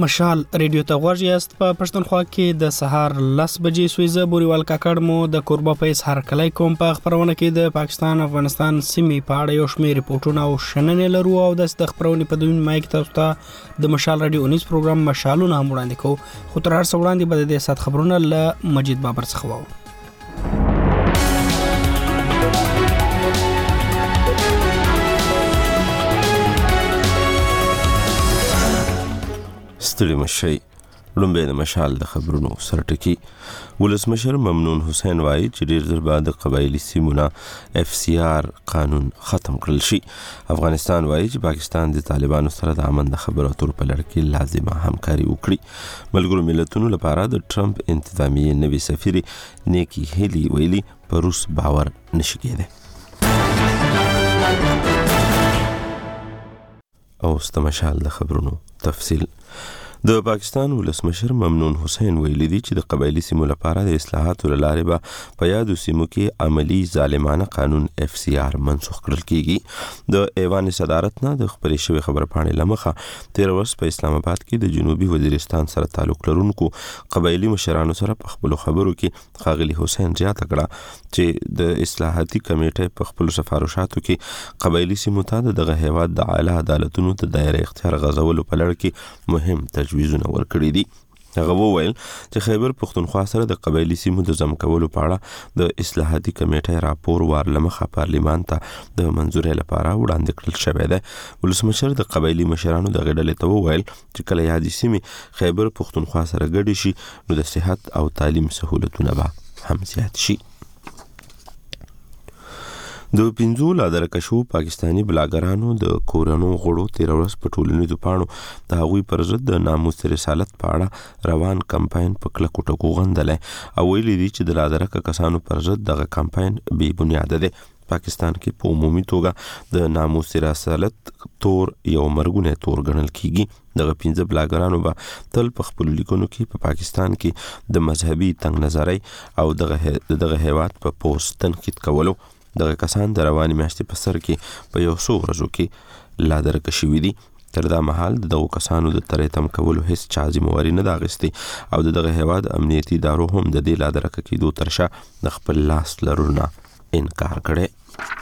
مشال ریډیو ته غوږ یاست. په پښتونخوا کې د سهار 10 بجې سویزه بوريوال کاکړ مو د کوربه پیس هر کله کوم په خبرونه کې د پاکستان افغانستان سیمې په اړه یو شمېر ریپورتونه او شننې لرو او د خبرونه په دوی مایک تاسو ته د مشال ریډیو 19 پروګرام مشالونه هم وړاندې کوو. خو تر هر څه وړاندې به د سات خبرونه له مجید بابر څخه وو. ستړي مشي لومبه د مشال د خبرونو سرټکی. ولسمشر ممنون حسین وایي چې ډیر زر بعد قبایلی سیمونه FCR قانون ختم کړل شي. افغانستان وایي چې پاکستان د طالبانو سره د امن د خبرو اترو په لړ کې لازمه همکاري وکړي. ملګرو ملتونو لپاره د ټرمپ انتظامیه نوي سفیر نیکی هیلی ویلي په روس باور نشي کېدی. او استمشال د خبرونو تفصیل. د پاکستان ولسمشر ممنون حسین ویلي دی چې د قبایلی سیمو لپاره د اصلاحاتو لارې به په یادو سیمو کې عملی ظالمانه قانون FCR منسوخ کړل کیږي. د ایوان صدارت نه د خبرې شوی خبرپاڼې لمخه 13 ورځ په اسلام آباد کې د جنوبي وزیرستان سره تعلق لرونکو قبایلی مشرانو سره په خپل خبرو کې خاغلی حسین زیاته کړه چې د اصلاحاتي کمیټې په خپل سفارشاتو کې قبایلی سیمو ته دغه هیواد د اعلی عدالتونو ته دایره اختیار غځولو په لړ کې مهم تجویزونه ورکړي دي. هغه وویل چې خیبر پختونخوا سره د قبایلی سیمو د ضم کولو په اړه د اصلاحاتي کمیټې راپور وارلمخه پارلیمان ته د منځورۍ لپاره وړاندې کړل شوی دی. ولسمشر د قبایلی مشرانو د غډلې ته وویل چې کله یادې سیمې خیبر پختونخوا سره ګډې شي نو د صحت او تعلیم سہولتونه به هم زیات شي. د 15 لادرکشو پاکستانی بلاګرانو د کورونو غړو 13 ورځ په ټولنیزو پاڼو د هغوی پر ضد د ناموس رسالت په اړه روان کمپاین په کلکو ټکو غندلې او ویلي دي چې د لادرک کسانو پر ضد دغه کمپاین بې بنیاده دی. پاکستان کې په عمومي توګه د ناموس رسالت تور یو مرګونه تور ګڼل کیږي. دغه 15 بلاګرانو به تل په خپل لیکونو کې په پاکستان کې د مذهبي تنګ نظرۍ او دغه هیواد په پوسټ تنقید کولو. دغه کسان د رواني میاشتې په سر کې په یو څو ورځو کې لادرک شوي دي. تر دا مهال دغه کسانو د تریتم کولو هیڅ چا ذمہواری نه اخیستې او دغه هیواد امنیتي ادارو هم د دې لادرک کېدو ترشا د خپل لاس لرونه انکار کړي.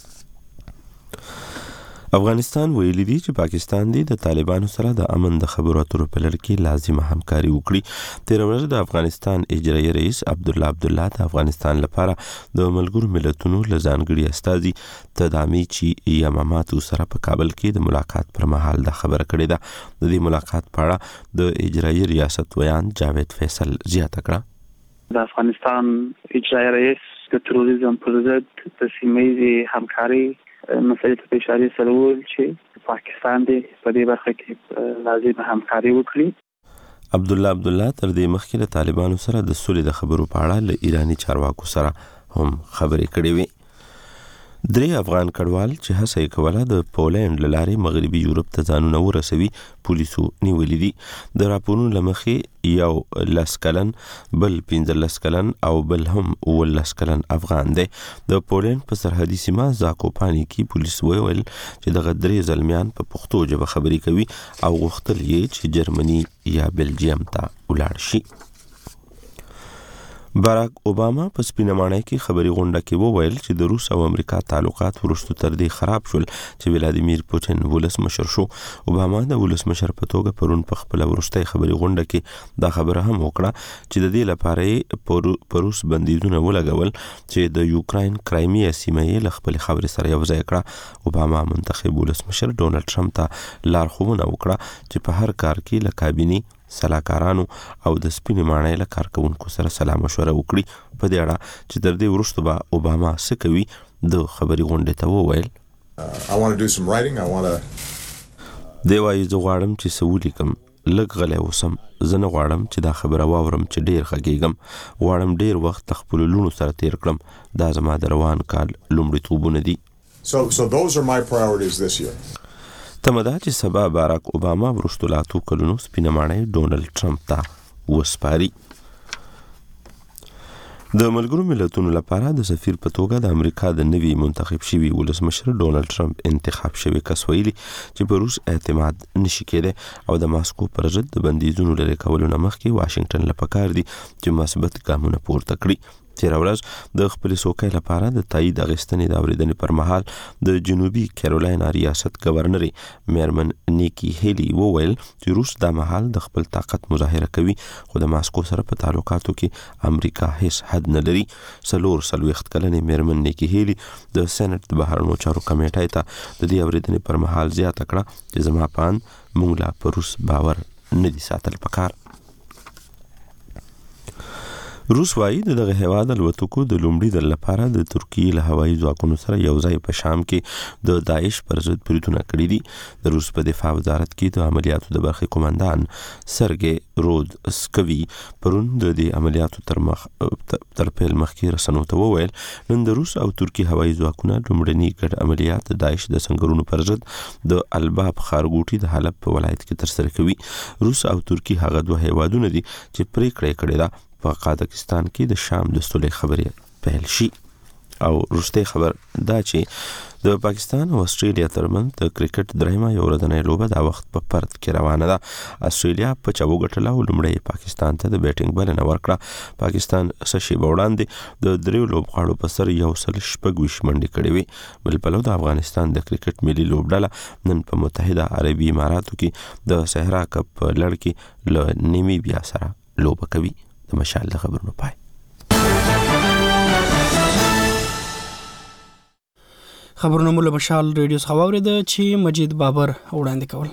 افغانستان ویلي دی چې پاکستان دی د طالبانو سره د امن د خبرو اترو په لړ کې لازمه همکاري وکړي. 13 ورځ د افغانستان اجرایي رئیس عبدالله د افغانستان لپاره د ملګرو ملتونو لزانګړي استازي تدامیچی یماماتو سره په کابل کې د ملاقات پر مهال د خبره کړې ده. د دې ملاقات په اړه د اجرایي ریاست ویان جاوید فیصل زیاته کړه. د افغانستان اجرایي رئیس د تروریزم پر ضد د سیمه‌ییزې همکاري مسئلې ته اشاره سره چې پاکستان دی په دې برخه کې لازم همکاري وکړي. عبدالله تر دې مخکې له طالبانو سره د سولې د خبرو په اړه له ایرانی چارواکو سره هم خبرې کړې وې. 3 افغان کډوال چې هڅه یې کوله د پولند له لارې مغربي یورپ ته ځانونه ورسوي پولیسو نیولي دي. د راپورونو له مخې یو 10 کلن بل 15 کلن او بل هم 19 کلن افغان دی. د پولند په سرحدي سیمه زاکوپانی کې پولیس ویل چې دغه 3 زلمیان په پښتو ژبه خبرې کوي او غوښتل یې چې جرمني یا بلجیم ته ولاړ شي. باراک اوباما په سپینمانۍ کې خبري غونډه کې وویل چې د روس او امریکا تعلقات وروسته تر دې خراب شول چې ولادیمیر پوتین ولسمشر شو. اوباما د ولسمشر په توګه پرون په خپل ورستۍ خبري غونډه کې دا خبره هم وکړه چې د دې لپاره په روس بندیزونه ولګول چې د یوکراین کرایمیا سیمه یې له خپل خبرې سره یو ځای کړه. اوباما منتخب ولسمشر ډونالد ټرمپ ته لارښوونه وکړه چې په هر کار کې له کابینې سلاکارانو او د سپینې ماڼۍ له کارکونکو سره سلا مشوره وکړي. په دې اړه چې تر دې وروسته به اوباما څه کوي د خبري غونډې ته وویل دی وایي زه غواړم چې څه ولیکم لږ غلی اوسم. زه نه غواړم چې دا خبره واورم چې ډیر غږیږم. غواړم ډیر وخت خپل لونو سره تیر کړم. دا زما د روان کال لومړیتوبونه دي. So those are my priorities this year. تمدا چې سبا باراک اوباما ورستو لا 2 کلونو سپینمانۍ ډونالد ټرمپ ته وسپاري. د ملګرو ملتونو لپاره د سفیر په توګه د امریکا د نوي منتخب شوي ولسمشر ډونالد ټرمپ انتخاب شوی کس ویلي چې په روس اعتماد نشي کېدی او د ماسکو پر ضد د بندیزونو لرې کولو نه مخکې واشنگټن له پکار دي چې مثبت ګامونه پورته کړي. تیر ورځ د خپل سوکۍ لپاره د تایید اغوستنې د اورېدنې پر مهال د جنوبي کیرولینا ریاست گورنر میرمن نیکی هیلی وویل چې روس د مهال د خپل طاقت مظاهره کوي خو د ماسکو سره په تعلقاتو کې امریکا هیڅ حد نه لري. 40 کلنې میرمن نیکی هیلی د سېنات د بهرنیو چارو کمیټې ته د دې اورېدنې پر مهال زیاته کړه چې زما په اند موږ لا په روس باور نه دي ساتل پکار. روس وايي دغه هیواد الوتکو د لومړي ځل لپاره د ترکیې له هوایي ځواکونو سره یو ځای په شام کې د داعش پر ضد بریدونه کړي دي. د روس په دفاع وزارت کې د عملیاتو د برخې قومندان سرګي رودسکوي پرون د دې عملیاتو تر پیل مخکې رسنیو ته وویل نن د روس او ترکیې هوایي ځواکونه لومړني ګډ عملیات د داعش د سنگرونو پر ضد د الباب ښارګوټي د حلب په ولایت کې ترسره کوي. روس او ترکیې هغه دوه هیوادونه دي چې پریکړه کړې ده په قازقستان کې د شام د صلح خبرې پیل شي. او وروستۍ خبر دا چې د پاکستان او استرالیا ترمنځ د کرکټ دریمه یو ورځنۍ لوبه د وخت په پرت کې روانه ده. استرالیا په چاو ګټله او لومړی پاکستان ته د بیټینګ بلنه ورکړه. پاکستان څه شیبه وړاندې د دریو لوبغاړو په سر 126 منډې کړې وې. بل پلو د افغانستان د کرکټ ملي لوبډله نن په متحده عربي اماراتو کې د صحرا کپ لړ کې له نیمیبیا سره لوبه کوي. د مشال د خبرونو پای. خبرونه مو له مشال ریډیو څخه واورېده چې مجید بابر وړاندې کول.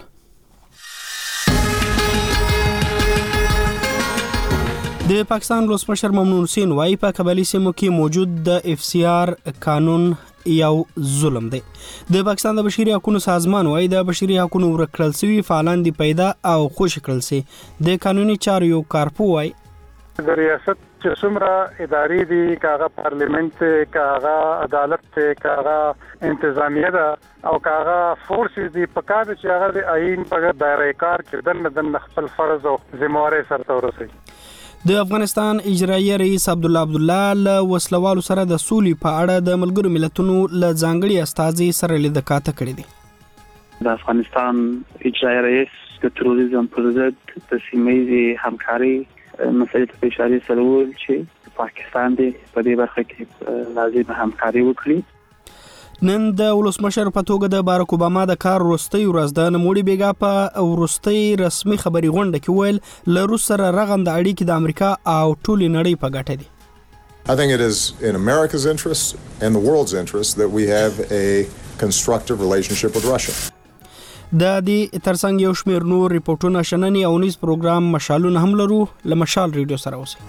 د پاکستان ولسمشر ممنون حسین وايي په قبایلی سیمو کې موجود د FCR قانون یو ظلم دی. د پاکستان د بشري حقوقو سازمان وايي د بشري حقوقو ورکړل شوی فعالان دي پیدا او خوش کړل سي. د قانوني چارو یو کارپو وايي د ریاست چې څومره ادارې دي کاغه پارلیمنت کاغه عدالت کاغه انتظامیه ده او کاغه فورسز دي په کار چې هغه د آئین په دایره کار کې د خپل فرض او ذمہواری سره ورسوي. د افغانستان اجرایي رئیس عبدالله له وسلوالو سره د سولې په اړه د ملګرو ملتونو له ځانګړي استازي سره لیدکاته کړې دي. د افغانستان اجرایي رئیس د تروریزم پر ضد د سیمه‌ییزې همکاري مسئله ته اشاره سرول چې پاکستان دې په دې برخه کې لازم همکاري وکړي. نن د ولسمشر په توګه د باراک اوباما د کار وروستۍ ورځ ده. نوموړي بیګا په وروستۍ رسمي خبري غونډه کې ویل له روس سره رغنده اړیکې د امریکا او ټولې نړۍ په ګټه دي. I think it is in America's interest and the world's interest that we have a constructive relationship with Russia. د دې ترڅنګ یو شمېر نور ریپورتونه شننې او نیز پروګرام مشالونه هم لرو. له مشال ریډیو سره اوسئ.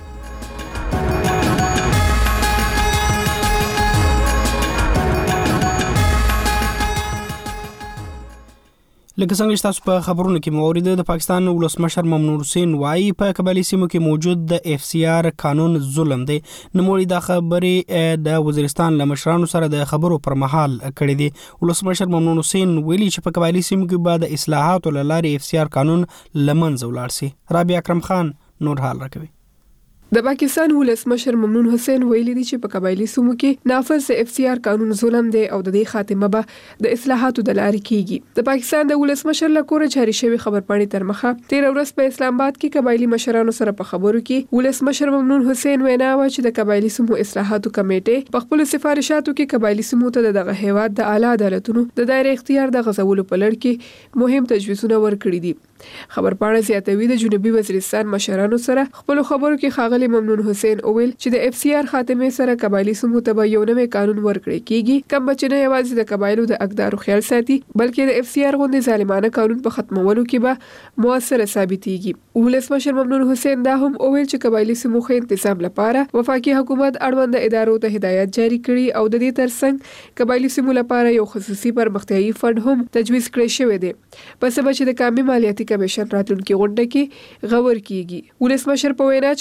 لکه څنګه چې تاسو په خبرونو کې موریده د پاکستان ولسمشر ممنون حسین وايي په قبایلی سیمو کې موجود د FCR قانون ظلم دی. نوموړي د خبرې د وزیرستان له مشرانو سره د خبرو پر مهال کړې دي. ولسمشر ممنون حسین ویلي چې په قبایلی سیمو کې بعد اصلاحاتو لارې FCR قانون لمنځه ولاړ سي. رابعه اکرم خان نور حال راکوي. د پاکستان ولسمشر ممنون حسین ویلي دی چې په قبایلی سیمو کې نافذ FCR قانون ظلم دی او د دې خاتمه به د اصلاحاتو د لارې کیږي. د پاکستان د ولسمشر لکوره جاري شوی خبرپاڼې تر مخه 13 ورځ په اسلام آباد کې قبایلی مشرانو سره په خبرو کې ولسمشر ممنون حسین وینا و چې د قبایلی سیمو اصلاحاتو کمیټه په خپل سفارشاتو کې قبایلی سیمو ته دغه هیواد د اعلی عدالتونو د دایره اختیار د غزولو په لړ کې مهم تجویزونه ورکړي دي. خبرپاڼه زیاتوي د جنوبي وزیرستان مشرانو سره خپل خبرو کې ښاغلي ممنون حسین اویل چې د FCR خاتمه سره قبایلی سیمو ته یو نوې قانون ورکړی کیږي کوم چې نه یوازې د قبایلو د اقدارو خیال ساتي بلکې د FCR غوندې ظالمانه قانون په ختمولو کې به موثر ثابتېږي. ولسمشر ممنون حسین دا هم اویل چې قبایلی سیمو خې تنظیم لپاره وفاقي حکومت اړوند ادارو ته هدایت جاری کړي او د دې ترڅنګ قبایلی سیمو لپاره یو خصوصي پرمختیایي فند هم تجویز کړی شوی دی. پس به چې د قومي مالیاتي کمیشن راتلونکي غونډه کې غور کیږي. ولسمشر په وینا چې خیبر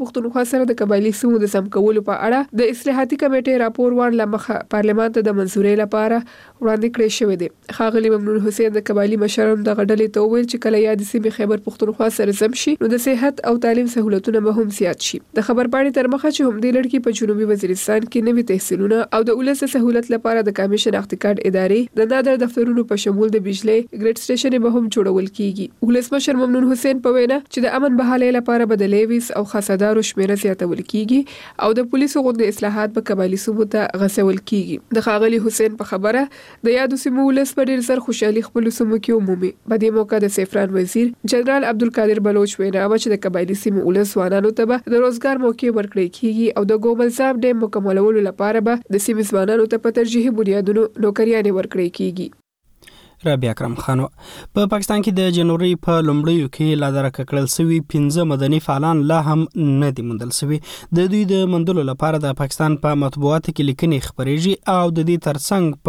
پښتونخوا سره د قبایلی سیمو د سم کولو په اړه د اصلاحاتي کمیټې راپور وړاندې مخه پارلمان ته د منځوري لپاره وړاندې کړی شوی دی. ښاغلي ممنون حسین د قبایلی مشرانو د غډلې ته وویل چې کله یاد سیمې خیبر پښتونخوا سره زم شي نو د صحت او تعلیم سہولتونه به هم زیات شي. د خبرپاڼې تر مخه چې هم د لړکی په جنوبي وزیرستان کې نوي تحصیلونه او د ولس سہولت لپاره د کامی شناختی کارت ادارې د نادر دفترونو په شمول د بجلی ګریډ سټیشن به هم جوړول کیږي. ولسمشر ممنون حسین په وینا چې د امن بحالۍ لپاره به د لیویس او خاصدارو شمیره زیاتول کیږي او د پولیسو غونډې اصلاحات په قبایلی سیمو ته غځول کیږي. د ښاغلي حسین په خبره د یادو سیمو ولس په ډیر زر خوشحالي خپل سیمو کې عمومي. په دې موقع د سیفران وزیر جنرال عبدالقادر بلوچ وینا چې د قبایلی سیمو ولس ځوانانو ته به د روزګار موقع ورکړي کیږي او د ګوملزاب ډیم مکملولو لپاره به د سیمې ځوانانو ته په ترجیحي بنیادونو نوکریانې ورکړي کیږي. رابعه اکرم خان په پاکستان کې د جنوري په لومړیو کې لا درک کړل سوي 15 مدني فعالان لا هم نه دي موندل سوي. د دوی د موندلو لپاره د پاکستان په مطبوعاتو کې لیکنې خبرېږي او د دې ترڅنګ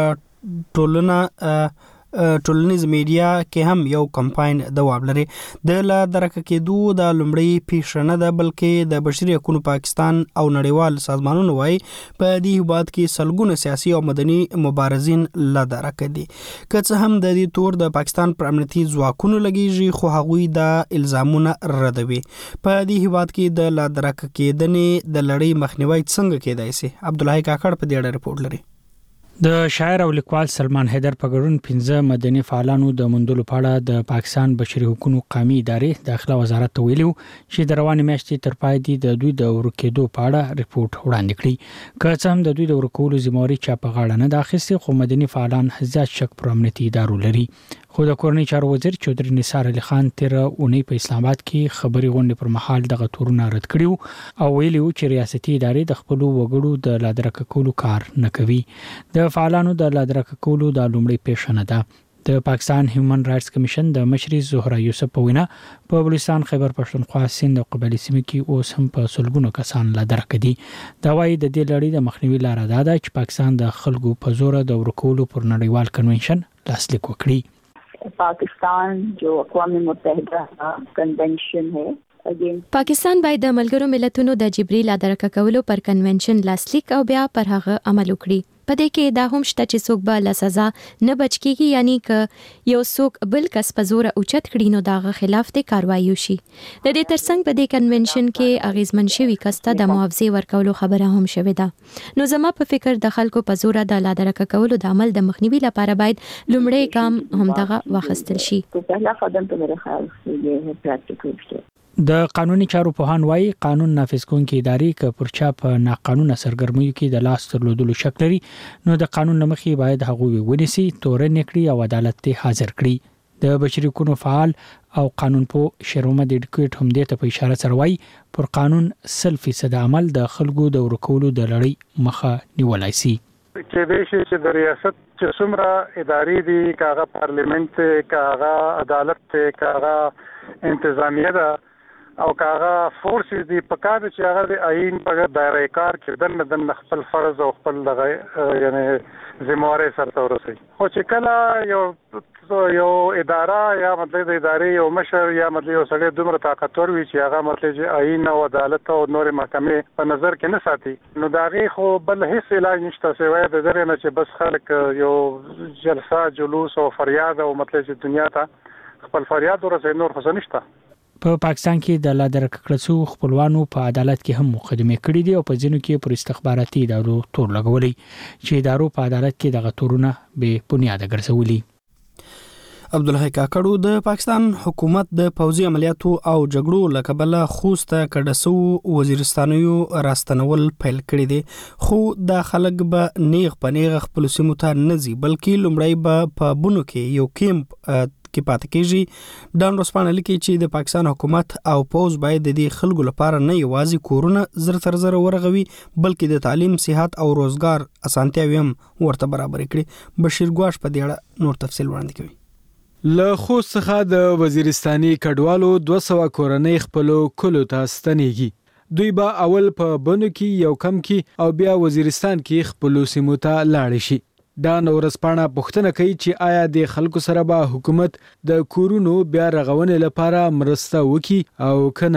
په ټولنیز میډیا کې هم یو کمپاین دوام لري. د لا درک کېدو د لومړی پیښه نه ده بلکې د بشري حقوقو پاکستان او نړیوال سازمانونو وايي په دې هیواد کې سلګونه سیاسي او مدني مبارزین لا درک دي. که څه هم د دې تور د پاکستان پر امنیتي ځواکونو لګیږي خو هغوی د الزامونه ردوي. په دې هیواد کې د لا درک کېدنې د لړۍ مخنیوي څنګه کېدای شي؟ عبدالحی کاکړ په دې اړه رپورټ لري. د شاعر او لیکوال سلمان حیدر په ګډون 15 مدني فعالانو د موندلو په اړه د پاکستان بشري حقوقو قومي ادارې داخله وزارت ته ویلو چې د روانې میاشتې تر پای دی د دوی د ورکېدو په اړه ریپورت وړاندې کړي. که څه هم د دوی د ورکولو ذمہواري چا په غاړه نه ده اخیستې خو مدني فعالان زیات شک پر امنیتي ادارو لري. خو د کورنۍ چارو وزیر چودري نثار علي خان تیر اونۍ په اسلام آباد کې خبري غونډې پر مهال دغه تورونه رد کړیو او ویلي و چې ریاستي ادارې د خپل وګړو د لادرک کولو کار نه کوي. د فعالانو د لادرک کولو د لومړی پیښه نه ده. د پاکستان هیومن رائټس کمیشن د مشري زهرا یوسف په وینا په بلوچستان خیبر پښتونخوا سیند او قبایلی سیمې کې اوس هم په سلګونو کسان لادرک دي. دا وايي د دې لړۍ د مخنیوي لاره ده چې پاکستان د خلکو په زور د ورکولو پر نړیوال کنونشن لاسلیک وکړي. पाकिस्तान जो अक़वाम मुत्तहिदा कन्वेंशन है پاکستان باید د ملګرو ملتونو د جبري لادرک کولو پر کنونشن لاسلیک او بیا پر هغه عمل وکړي. په دې کې دا هم شته چې څوک به له سزا نه بچ کیږي، یعنی که یو څوک بل کس په زور اوچت کړي نو داغه خلاف ته کاروایی وشي. د دې ترڅنګ په دې کنونشن کې اغیزمن شوی کس ته د معاوضه ورکولو خبره هم شوې ده. نو زما په فکر د خلکو په زور د لادرک کولو د عمل د مخنیوي لپاره باید لومړی ګام هم دغه واخیستل شي. د قانوني چارو پوهان وايي قانون نافذ کوونکې ادارې که پر چا په ناقانونه سرګرمیو کې د لاس درلودلو شک لري نو د قانون مخې باید هغوی ونیسي، تورن کړي او عدالت ته حاضر کړي. د بشري حقوقو فعال او قانون پوه شرومه د ډیکوټ هم دې ته په اشاره سره وايي پر قانون 100% عمل د خلکو د ورکولو د لړۍ مخه نیولای شي. چې د شي چې د ریاست چې څومره ادارې دي، کاغه پارلیمنت، کاغه عدالت، کاغه انتظامیه ده او کاغه فورسز دی په کار چې هغه د آئین په دایره کار کې د خپل فرض او خپل یعنی ذمہواری سره ورسي. خو چې کله یو اداره یا مطلب د ادارې یو مشر یا مطلب یو سړی دومره طاقتور وي چې هغه مطلب چې آئین او عدالت او نور محکمې په نظر کې نه ساتي نو دا غي خو بل هیڅ علاج نشته سوای د درې نه چې بس خلک یو جلسه جلوس او فریاد او مطلب چې دنیا ته خپل فریاد ورسې نور خو نشته. په پاکستان کې د لادرک کړسو خپلوانو په عدالت کې هم مقدمه کړې دي او په ځینو کې پر استخباراتي ادارو تور لګولي چې ادارو په عدالت کې دغه تورونه به بنیاد ګرځولي. عبدالحی کاکړو د پاکستان حکومت د پوځي عملیاتو او جګړو لکبله خوست کډسو وزیرستانیو راستنول پیل کړی دي، خو د خلک به نیغ په نیغ خپل سیمو ته نزي بلکې لومړی به په بونو کې یو کیمپ کې پاتې کېږي. ډان روسپانه لیکي چې د پاکستان حکومت او پوځ باید د دې خلکو لپاره نه یوازې کورونه زر تر زر ورغوي بلکې د تعلیم، صحت او روزګار اسانتیاوې هم ورته برابر کړي. بشیر ګواش په دې اړه نور تفصیل وړاندې کوي. له خوست څخه د وزیرستاني کډوالو 200 کورنۍ خپل کلو ته ستنېږي. دوی به اول په بنو کې یو کم کې او بیا وزیرستان کې خپل سیمو ته لاړ شي. دا نورسپانه پوښتنه کوي چې آیا د خلکو سره به حکومت د کورونو بیا رغونې لپاره مرسته وکړي او کنه.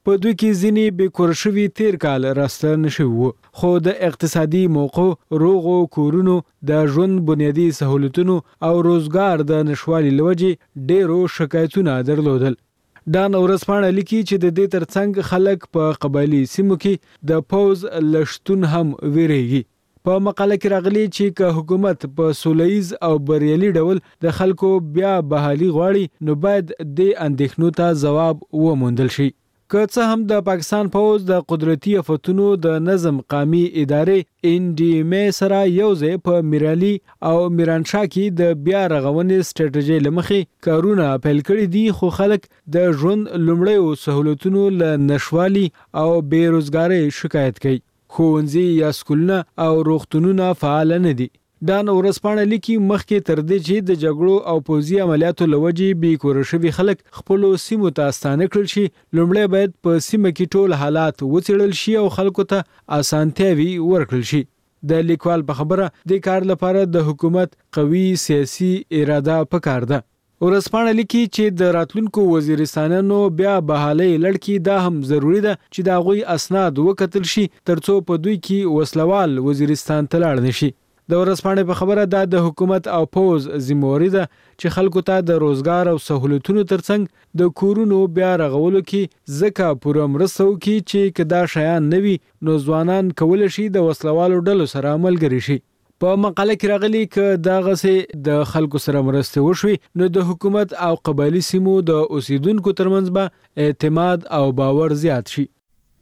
په دوی کې ځینې بې کور شوي تیر کال راستنه شوي وو، خو د اقتصادي موقعو، روغو کورونو، د ژوند بنیادي سهولتونو او روزګار د نشوالي له وجې ډېرو شکایتونه درلودل. ډان ورځپاڼه لیکي چې د دې ترڅنګ خلک په قبایلي سیمو کې د پوز لشتون هم ویریږي. په مقاله کې راغلي چې که حکومت په سولهییز او بریالي ډول د خلکو بیا بحالي غواړي نو باید د اندېښنو ته ځواب وموندل شي. که څه هم د پاکستان پوز د قدرتي آفتونو د نظم قومي ادارې NDMA سره یو ځای په میرالي او میرانشاه کې د بیا رغونې سټریټیجي لمخې کارونه پیل کړي دي، خو خلک د ژوند لومړیو سہولتونو له نشوالي او بیروزګارۍ شکایت کوي. ښوونځي یا سکولونه او روغتونونه فعال نه دي. ډان ورځپاڼه لیکي مخکې تر دې چې د جګړو او پوځي عملیاتو له وجې بې کوره شوي خلک خپلو سیمو ته ستانه کړل شي، لومړی باید په سیمه کې ټول حالات وڅېړل شي او خلکو ته اسانتیاوي ورکړل شي. د لیکوال په خبره د کار لپاره د حکومت قوي سیاسي اراده پکار ده. ورځپاڼه لیکي چې د راتلونکو وزیرستانونو بیا بحالۍ لړ کې دا هم ضروری ده چې د هغوی اسناد وکتل شي ترڅو په دوی کې وسلوال وزیرستان ته لاړ نشي. د ورځپاڼې په خبره دا د حکومت او پوز ذمہواري ده چې خلکو ته د روزګار او سہولتونو ترڅنګ د کورونو بیا رغولو کې ځکه پوره مرسته وکړي چې که دا شیان نه وي نو ځوانان کولی شي د وسلوالو ډلو سره ملګري شي. په مقاله کې راغلي که دغسې د خلکو سره مرسته وشوي نو د حکومت او قبایلي سیمو د اوسیدونکو ترمنځ به اعتماد او باور زیات شي.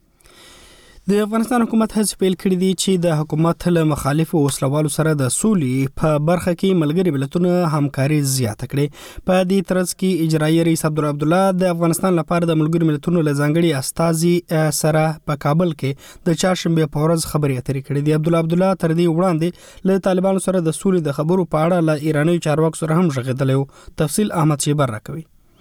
د افغانستان حکومت هڅې پیل کړې دي چې د حکومت له مخالفو وسلوالو سره د سولې په برخه کې ملګري ملتونو همکاري زیاته کړي. په دې ترڅ کې اجرایي رئیس عبدالله د افغانستان لپاره د ملګري ملتونو له ځانګړي استازي سره په کابل کې د چهارشنبه په ورځ خبرې اترې کړې دي. عبدالله تر دې وړاندې له طالبانو سره د سولې د خبرو په اړه له ایراني چارواکو سره هم غږېدلی و. تفصیل احمد شیبر راکوي.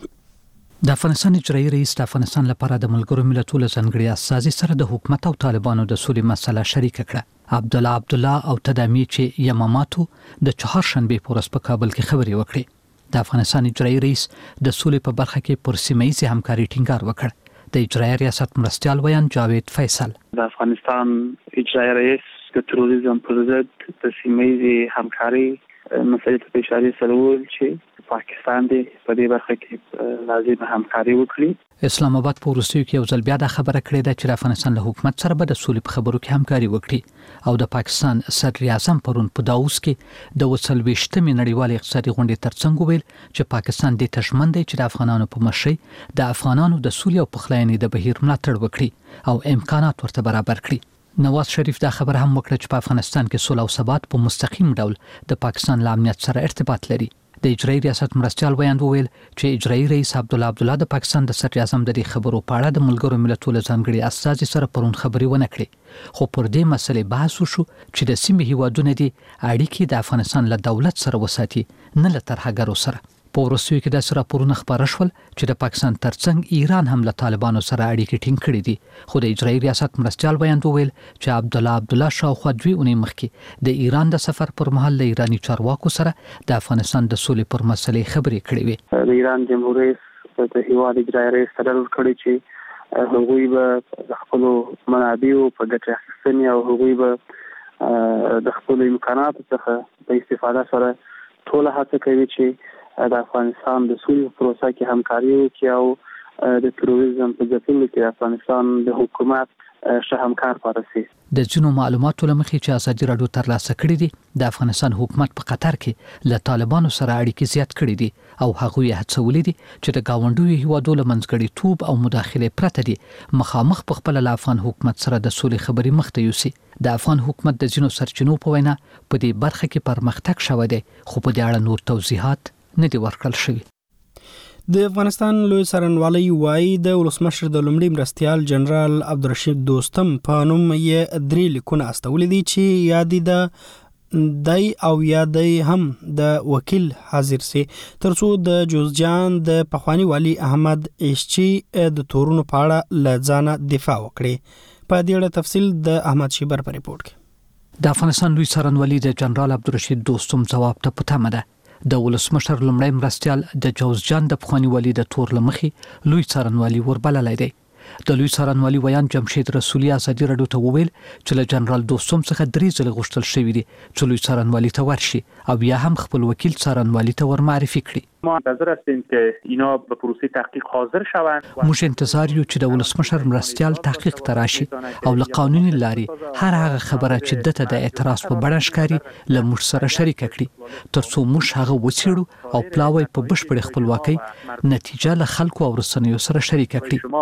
د افغانستان اجرایي رئیس د افغانستان لپاره د ملګرو ملتونو ځانګړي استازي سره د حکومت او طالبانو د سولې مسله شریک کړه. عبدالله او تدامی چې یماماتو د چهارشنبه په ورځ په کابل کې خبرې وکړې. د افغانستان اجرایي رئیس د سولې په برخه کې پر سیمه‌ییزې همکاري ټینګار وکړ. د اجرایي ریاست مرستیال ویان جاوید فیصل د افغانستان اجرایي رئیس د تروریزم پر ضد د سیمه‌ییزې همکاري مسلې ته اشاره سره چې پاکستان دی په دې برخه کې لازم همکاري وکړي. اسلام آباد په وروستیو کې یو ځل بیا د خبره کړې ده چې د افغانستان له حکومت سره به د سولې په خبرو کې همکاري وکړي او د پاکستان صدر اعظم پرون په داوود کې د 24مې نړیوالې اقتصادي غونډې ترڅنګ ویل چې پاکستان د تشمن دی چې د افغانانو په مشرۍ د افغانانو د سولې او پخلاینې د بهیر ملاتړ وکړي او امکانات ورته برابر کړي. نواز شریف دا خبر هم وکړه چې په افغانستان کې صلح او ثبات په مستقیم ډول د پاکستان له امنیت سره ارتباط لري. د اجرایي ریاست مرستیال ویان وویل چې اجرایي رئیس عبدالله د پاکستان د صدر اعظم د خبرو په اړه د ملګرو ملتونو ځانګړي استازي سره پرون خبرې ونه کړې، خو پر دې مسلې بحث وشو چې د سیمې هیوادونو دي اړیکې د افغانستان له دولت سره وساتي، نه له ترهګرو سره. په وروستیو کې داسې راپورونه خپاره شول چې د پاکستان ترڅنګ ایران هم له طالبانو سره اړیکې ټینګ کړې دي، خو د اجرایي ریاست مرستیال بیان وویل چې عبدالله شاوخوا 2 اونۍ مخکې د ایران د سفر پر مهال له ایرانی چارواکو سره د افغانستان د سولې پر مسلې خبرې کړې وې. د ایران جمهوریت رئیس د هیواد اجرایي رئیس سره کړی چې هغوی به د خپل منابعو په ګټه اخیستنې او هغوی به د خپل امکاناتو څخه په استفاده سره ټول هڅه کوي چې د افغانستان د سولې پروسه کې همکاري وکړي او د تروریزم په ځپلو کې افغانستان د حکومت ښه همکار پاتې شي. د ځینو معلوماتو لمخې چې ازادي راډیو ترلاسه کړې دي د افغانستان حکومت په قطر کې له طالبانو سره اړیکې زیات کړې دي او هغوی هڅولې دي چې د گاونډیو هیوادو له منځګړیتوب او مداخلې پرته دي مخامخ په خپل له افغان حکومت سره د سولې خبرې مخته یوسي. د افغان حکومت د ځینو سرچینو په وینا په دې برخه کې پرمختګ شوی دی، خو په دې اړه نور توضیحات نه دی ورکړل شوی. د افغانستان لوی څارنوالۍ وایي د ولسمشر د لومړي مرستیال جنرال عبدالرشید دوستم په نوم یې 3 لیکونه استولې دي چې یادي د دای او یادی هم د وکیل حاضر سي ترڅو د جوزجان د پخوانی والی احمد ایشچی د تورونو په اړه لځانه دفاع وکړي. په دې اړه تفصیل د احمد شیبر په ریپورت کې. د افغانستان لوی څارنوالۍ د جنرال عبدالرشید دوستم جواب ته پټه ده. د ولسمشر لومړی مرستیال د جوزجان د پخوانی والی د تور لمخې لوی څارنوالي وربللای دی. د لوی څارنوالي ویان جمشید رسولي ازادي رادیو ته وویل چې له جنرال دوستم څخه 3 ځله غوښتل شوی دی چې لوی څارنوالي ته ورشي او بیا هم خپل وکیل څارنوالي ته ورمعرفي کړي. ما منتظر هستیم که اینا به پروسه تحقیق حاضر شوند. موږ انتظار یو چې د ولسمشر مرستیال تحقیق تراشي او له قانوني لارې هر هغه خبره چې دته د اعتراض په بڼه ښکاري له موږ سره شریک کړي ترڅو موږ هغه وڅېړو او پلاوی په بشپړ خپلواکۍ نتیجه له خلکو او رسنیو سره شریک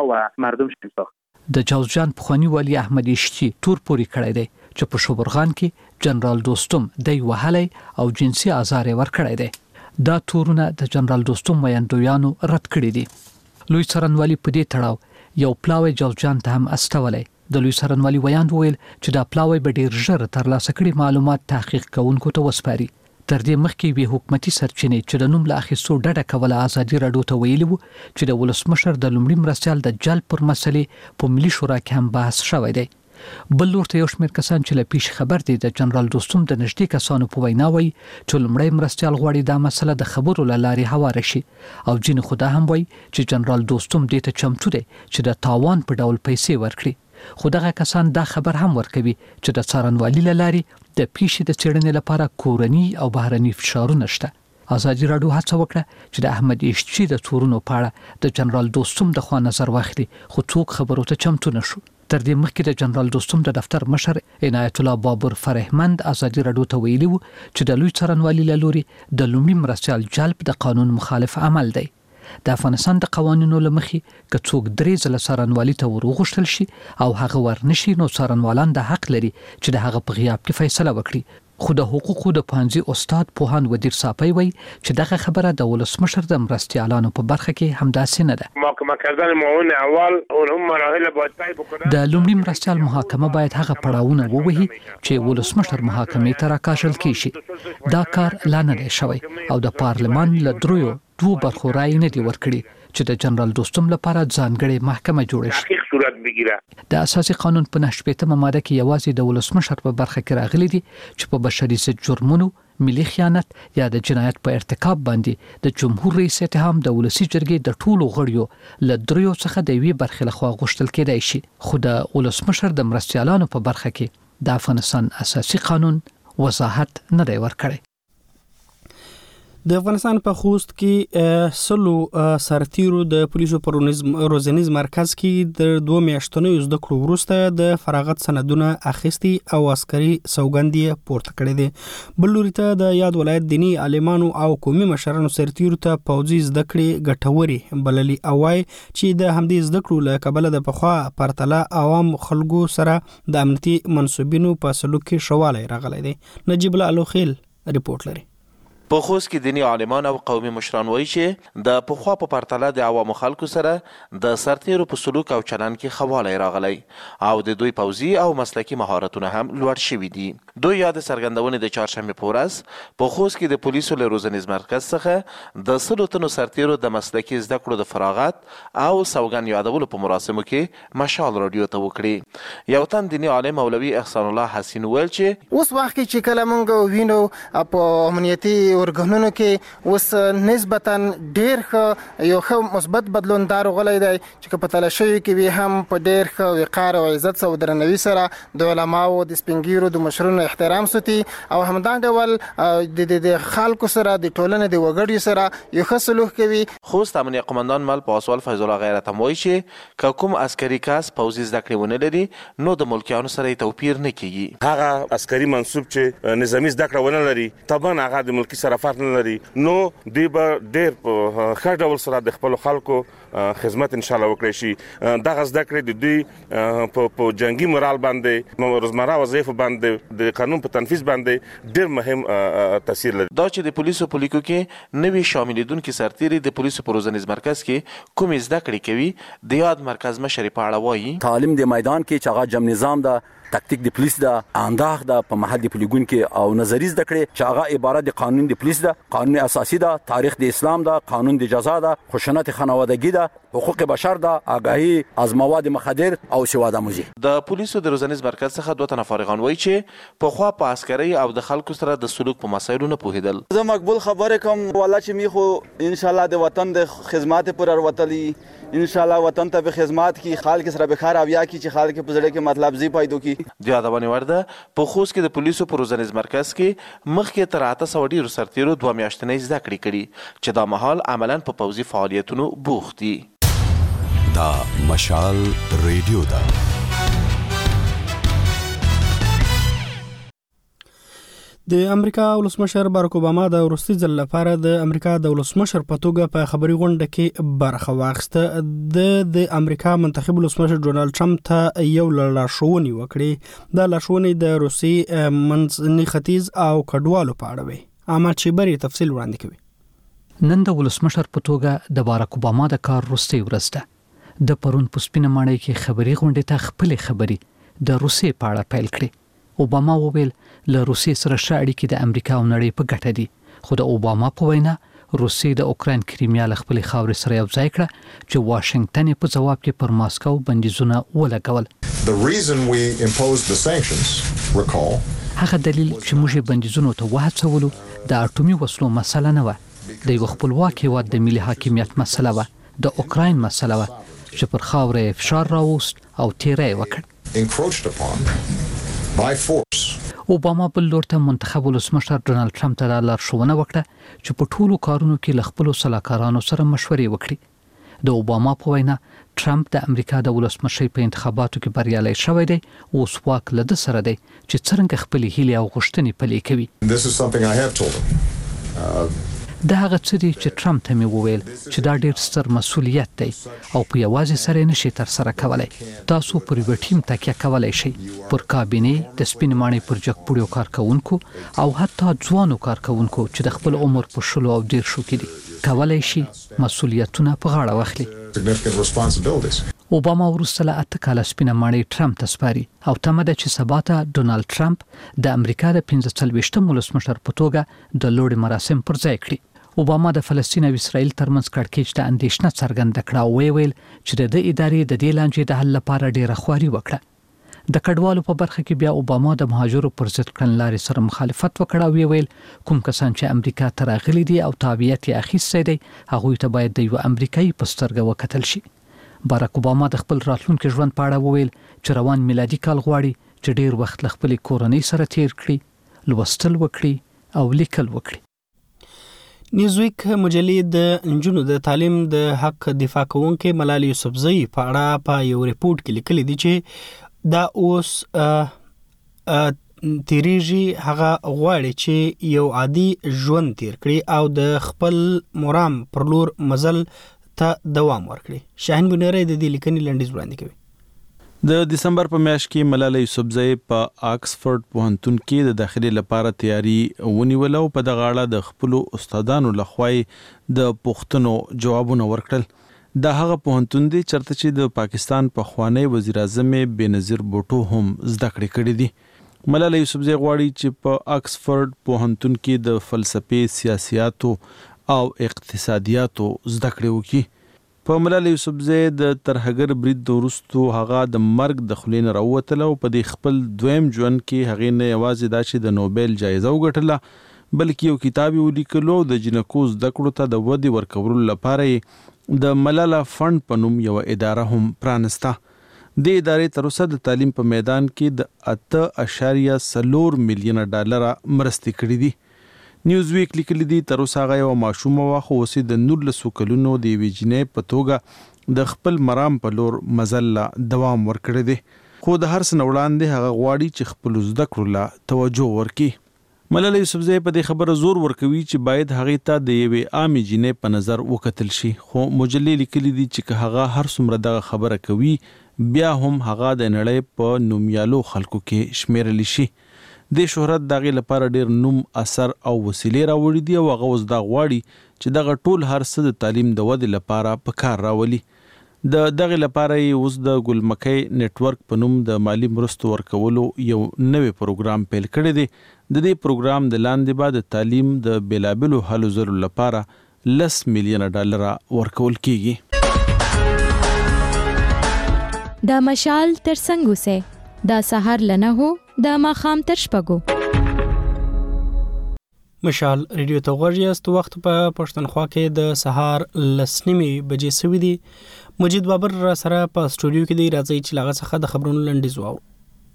کړي. د جوزجان پخوانی والی احمد اشتی تور پوری کړی دی چې په شوبرغان کې جنرال دوستم دی وهلی او جنسي آزار ورکړی دی. دا تورونه د جنرال دوستم ویاندویانو رد کړی دي. لوی څارنوالي په دې تړاو یو پلاوی جوزجان ته هم استولی. د لوی څارنوالي ویاند وویل چې دا پلاوی به ډیر ژر ترلاسه کړي معلومات تحقیق کوونکو ته وسپاري. تر دې مخکې وی حکومتي سرچینې چې د نوم له اخیستو ډډه کوله ازادي رادیو ته ویلي وو چې د ولسمشر د لومړي مرستیال د جلب پر مسلې په ملي شورا کې هم بحث شوی دی. بل لورته یو شمېر کسان چې له پیش خبر دي د جنرال دوستم د نږدې کسانو په وینا وایي چې لومړی مرستیال غواړي دا مسله د خبرو له لارې هواره شي او ځینې خو دا هم وایي چې جنرال دوستم دې ته چمتو دی چې د تاوان په ډول پیسې ورکړي. خو دغه کسان دا خبر هم ورکوي چې د څارنوالي له لارې د پیښې د څېړنې لپاره کورني او بهرني فشارونه شته. ازادي رادیو هڅه وکړه چې د احمد اشتی د تورونو په اړه د جنرال دوستم د خوا نظر واخلي خو څوک خبرو ته چمتو نشو. تر دې مخکې د جنرال دوستم د دفتر مشر عنایت الله بابر فرهمند ازادي رادیو ته ویلي وو چې د لوی څارنوالي له لوري د لومړي مرستیال جلب د قانون مخالف عمل دی. د افغانستان د قوانینو له مخې که څوک 3 ځله څارنوالي ته ورغوښتل شي او هغه ورنشي نو څارنوالان د حق لري چې د هغه په غیاب کې فیصله وکړي. خو د حقوقو د پانځي استاد پوهاند ودیر صاپی وای چې دغه خبره د ولسمشر د مرستیالانو په برخه کې همداسې نه ده. محاکمه کردن معاون اول اونهم مراحل باید طی بکنه. د لومړي مرستیال محاکمه باید هغه پړاوونه ووهي چې ولسمشر محاکمې ته راکاشل کیږي. دا کار لا نه دی شوی او د پارلمان له دوو برخو رای نه دی ورکړي چې د جنرال دوستم لپاره ځانګړې محکمه جوړه شي. د اساسي قانون په 98مه ماده کې یوازې د ولسمشر په برخه کې راغلي دي چې په بشري ضد جرمونو، ملي خیانت یا د جنایت په ارتکاب باندې د جمهور رئیس اتهام د ولسی جرګې د ټولو غړیو له 3 څخه د یوې برخې لخوا غوښتل کېدای شي. خو د ولسمشر د مرستیالانو په برخه کې د افغانستان اساسي قانون وضاحت نه دی ورکړی. د افغانستان په خوست کې سلو سرتیرو د پولیسو پر روزنیز مرکز کې د 2 میاشتونو زده کړو وروسته د فراغت سندونه اخیستي او عسکري سوګندې پورته کړې دي. بل لوري ته د یاد ولایت دینی عالمانو او قومي مشرانو سرتیرو ته پوځي زده کړې ګټوري بللي او وايي چې د همدې زده کړو له کبله د پخوا پرتله عوام خلکو سره د امنیتي منسوبینو په سلوک کې شواله راغلی دی. نجیب الله الوخیل ریپورت لري. په خوست کې دینی عالمان او قومي مشران وایي چې د پخوا په پرتله د عوامو خلکو سره د سرتیرو په سلوک او چلند کې خواله راغلی او د دوی پوځي او مسلکي مهارتونه هم لوړ شوي دي. دوی یاد څرګندونې د چهارشنبه په ورځ په خوست کې د پولیسو له روزنیز مرکز څخه د 100 تنو سرتیرو د مسلکي زده کړو د فراغت او سوګند یادولو په مراسمو کې مشال رادیو ته وکړي. یو تن دینی عالم مولوي احسان الله حسین ویل چې اوس وخت کې چې کله موږ وینو په امنیتي ورګنونو کې اوس نسبتا ډیر یو مثبت بدلون دار غلې دی چې په تلاشي کې وی هم په ډیر وقار او عزت او درنوي سره د علماو د سپینګیرو د مشرونو احترام ساتي او همدا ډول د خلکو سره د ټولنې د وګړي سره یو ښه سلوک کوي. خوست امنیت قومندان مل پاسوال فیض الله غیرت هم وایي چې کوم عسکري کس پوځي زده کړې ونه لري نو د ملکیانو سره توپیر نه کیږي. هغه عسکري منصوب چې نظامی زده کړه ونه لري طبعا هغه د ملکی سره فرق نه لري نو دی به ډیر ښه ډول سره د خپل خلکو خدمت ان شاء الله وکړي شي. دغه زده کړې د دوی په جنگي مورال باندې روزمره وظایفو باندې د قانون په تنفيذ باندې ډیر مهم تاثیر لري. دا چې د پولیسو په لیکو کې نوې شاملېدونکو سرتیري د پولیسو په روزنیز مرکز کې کوم زده کړې کوي د یاد مرکز مشر په اړه وایي تعلیم د میدان کې چې هغه جم نظام ده تکتیک د پولیس ده انداغ ده په محل د پولیګون کې او نظری زده کړې چې هغه عبارت د قانون د پولیس ده قانون اساسي ده تاریخ د اسلام ده قانون د جزا ده خشونت خانوادگی ده حقوق بشر ده آگاهی از مواد مخدر او سواد آموزی. د پولیسو د روزنیز مرکز څخه 2 تنه فارغان وایي چې په خوا په عسکري او د خلکو سره د سلوک په مسایلو نه پوهیدل. زه مقبول خبره کوم والله چې می خو ان شاء الله د وطن د خدمات پر وروتلی ان شاء الله وطن ته به خدمات کی خلک سره به خیر اویا کی چې خلک په زړه کې مطلب زی پیدا کی. د یادونه ورده په خوست کې د پولیسو په روزنیز مرکز کې مخکې تر 800 ډیرو سرتیرو 2 میاشتنۍ زده کړې کړي چې دا مهال عملاً په پوځي فعالیتونو بوخت دي. دا مشال ریډیو ده. د امریکا ولسمشر باراک اوباما د وروستي ځل لپاره د امریکا د ولسمشر په توګه په خبري غونډه کې برخه واخیسته. د امریکا منتخب ولسمشر ډونالد ټرمپ ته یو لارښوونې وکړې. دا لارښوونې د روسي منځني ختیځ او کډوالو په اړه وي. احمد شیبری تفصیل وړاندې کوي. نن د ولسمشر په توګه د باراک اوباما د کار وروستي ورځ ده. د پرون په سپینه ماڼۍ کې خبري غونډې ته خپل خبري د روسي په اړه پیل کړې. اوباما وویل له روسي سره اړیکې د امریکا او نړۍ په ګټه دي. خو د اوباما په وینا روسي د اوکراین کریمیا له خپل خاورې سره یو ځای کړه چې واشنگټن په جواب کې پر ماسکو بندیزونه ولګول. The reason we imposed the sanctions, recall, هغه دلیل چې موږ بندیزونو ته وهڅولو د اټومي وسلو مسله نه و. د یو خپلواک هیواد د ملي حاکمیت مسله و. د اوکراین مسله و چې پر خاورې فشار راوست او تیری وکړ. encroached upon by force. اوباما بل لور ته منتخب ولسمشر ډونالد ټرمپ ته لارښوونه وکړه چې په ټولو کارونو کې له خپلو سلاکارانو سره مشورې وکړي. د اوباما په وینا ټرمپ د امریکا د ولسمشر په انتخاباتو کې بریالی شوی دی او اوس واک له ده سره دی چې څرنګه خپل هیلې او غوښتنې پلي کوي. This is something I have told him. دا هغه څه دي چې ټرمپ ته مې وویل چې دا ډېر ستر مسؤلیت دی او په یوازې سره نشي ترسره کولی. تاسو پر یو ټیم تکیه کولی شئ، پر کابینې، د سپین ماڼۍ پر جګپوړیو کارکونکو او حتی ځوانو کارکونکو چې د خپل عمر په 10 او 10 کې دي کولی شي مسؤلیتونه په غاړه واخلي. اوباما وروسته له 8 کاله سپینه ماڼۍ ټرمپ ته سپاري او تمه ده چې سبا ته ډونالد ټرمپ د امریکا د 45م ولسمشر په توګه د لوړ مراسم پر ځای کړي. اوباما د فلسطین او اسرائیل ترمنځ کړکېچ ته اندېښنه څرګنده کړه او ویل چې د ادارې د دې لانجې د حل لپاره ډېره خواري وکړه. د کډوالو په برخه کې بیا اوباما د مهاجرو پر ضد کړنلارې سره مخالفت وکړ او ویل کوم کسان چې امریکا ته راغلي دي او تابعیت یې اخیستی دی هغوی ته باید د یو امریکایي په سترګه وکتل شي. باراک اوباما د خپل راتلونکي ژوند په اړه وویل چې روان میلادي کال غواړي چې ډېر وخت له خپلې کورنۍ سره تیر کړي، لوستل وکړي او لیکل وکړي. نیوزویک مجلې د نجونو د تعلیم د حق دفاع کوونکې ملالۍ یوسفزۍ په اړه په یو ریپورت کې لیکلي دي چې دا اوس تیریږي. هغه غواړي چې یو عادي ژوند تیر کړي او د خپل مرام پر لور مزل ته دوام ورکړي. شاهین بنيري د دې لیکنې لنډیز وړاندې کوي. د دسمبر په میاشت کې ملالۍ یوسفزۍ په آکسفورد پوهنتون کې د داخلي لپاره تیاری ونیول او په دغه اړه د خپل استادانو لخوا د پوښتنو جوابونه ورکړل. دا هغه پوهنتون دی چرته چې د پاکستان په خوانی وزیر اعظم بېنظیر بوټو هم زده کړې کړې دي. ملالۍ یوسفزۍ غواړي چې په آکسفورد پوهنتون کې د فلسفې، سیاسياتو او اقتصادیاتو زده کړې وکړي. په ملالۍ یوسفزۍ د ترهګر برید وروسته هغه د مرګ د خولې نه راووتله او په دې خپل دویم ژوند کې هغې نه یوازې دا چې د نوبل جایزه وګټله بلکې یو کتاب یې ولیکلو د جنکو زده کړو ته د ودې ورکولو لپاره د ملاله فنډ په نوم یوه اداره هم پرانسته. د ادارې تر اوسه د تعلیم په میدان کې د 8.4 میلیونه ډالره مرستې کړې دي. نیوزویک لیکلی دی تر اوسه هغه یو ماشومه وه خو اوس یې د 19 کلونو د یوې جینۍ په توګه د خپل مرام په لور مزل له دوام ورکړی دی. خو د هر څه نه وړاندې هغه غواړي چې خپلو زده کړو له توجه ورکړي. ملالۍ یوسفزۍ په دې خبره زور ورکوي چې باید هغې ته د یوې عامې جینۍ په نظر وکتل شي. خو مجلې لیکلی دی چې که هغه هر څومره دغه خبره کوي بیا هم هغه د نړۍ په نومیالو خلکو کې شمیرلی شي. د شهرت دغه لپاره ډیر نوم، اثر او وسیلې راوړي دي او هغه اوس دا غواړي چې دغه ټول هر څه د تعلیم د ودې لپاره په کار راولي. د دغه لپاره اوس د ګلمکۍ نتورک په نوم د مالی مرستو ورکولو یو نوې پروګرام پیل کړی دی. د دې پروګرام د لاندې به د تعلیم د بیلابلو هلو ځلو لپاره 10 میلیونه ډالر ورکول کیږي. د مشال ترڅنګ سه د سحر لنه هو د ماخام تر شپږو. مشال ریډیو ته غوږ یاست. وخت په پښتونخوا کې د سهار 10:30 بجې سوي دي. مجید بابر را سره په سټوډیو کې دی، راځي چې لاغه څخه د خبرونو لنډیز واورو.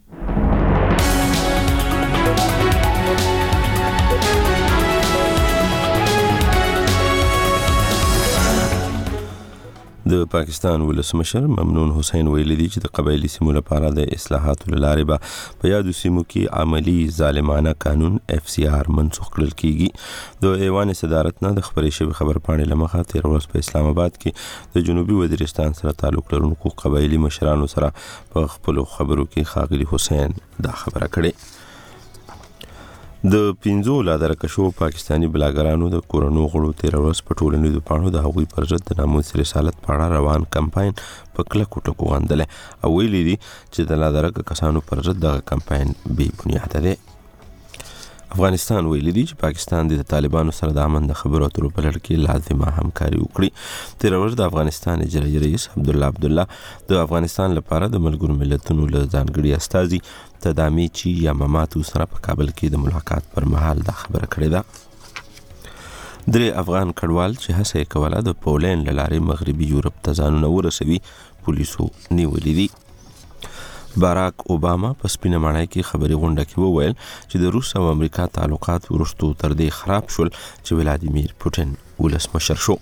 د پاکستان ولسمشر ممنون حسین ویلي دی چې د قبایلی سیمو لپاره د اصلاحاتو لارې به په یادو سیمو کې عملی ظالمانه قانون FCR منسوخ کړل کیږي. د ایوان صدارت نه د خبرې شوی خبر پاڼې لمخه تیر ورځ په اسلام آباد کې د جنوبي وزیرستان سره تعلق لرونکو قبایلی مشرانو سره په خپل خبرو کې ښاغلي حسین دا خبره کړې. د 15 لادرکشو پاکستانی بلاګرانو د کورونو غړو تیر ورځ په ټولنیزو پاڼو د هغوی پر ضد د ناموس رسالت په اړه روان کمپاین په کلکو ټکو غندل او ویلي دي چې د لادرک کسانو پر ضد دغه کمپاین بې بنیاده دی. افغانستان ویلي دي چې پاکستان د طالبانو سره د امن د خبرو اترو په لړ کې لازمه همکاري وکړي. تیر ورځ د افغانستان اجرایي رئیس عبدالله د افغانستان لپاره د ملګرو ملتونو له ځانګړي استازي تدامي چی یا مماتو سره په کابل کې د ملاقات پر مهال دا خبره کړې ده. درې افغان کډوال چې هڅه یې کوله د پولین له لارې مغربي یورپ ته ځانونه ورسوي پولیسو نیولي دي. باراک اوباما په سپینه ماڼۍ کې خبري غونډه کې وویل چې د روس او امریکا تعلقات وروسته تر دې خراب شول چې ولادیمیر پوتین ولسمشر شو.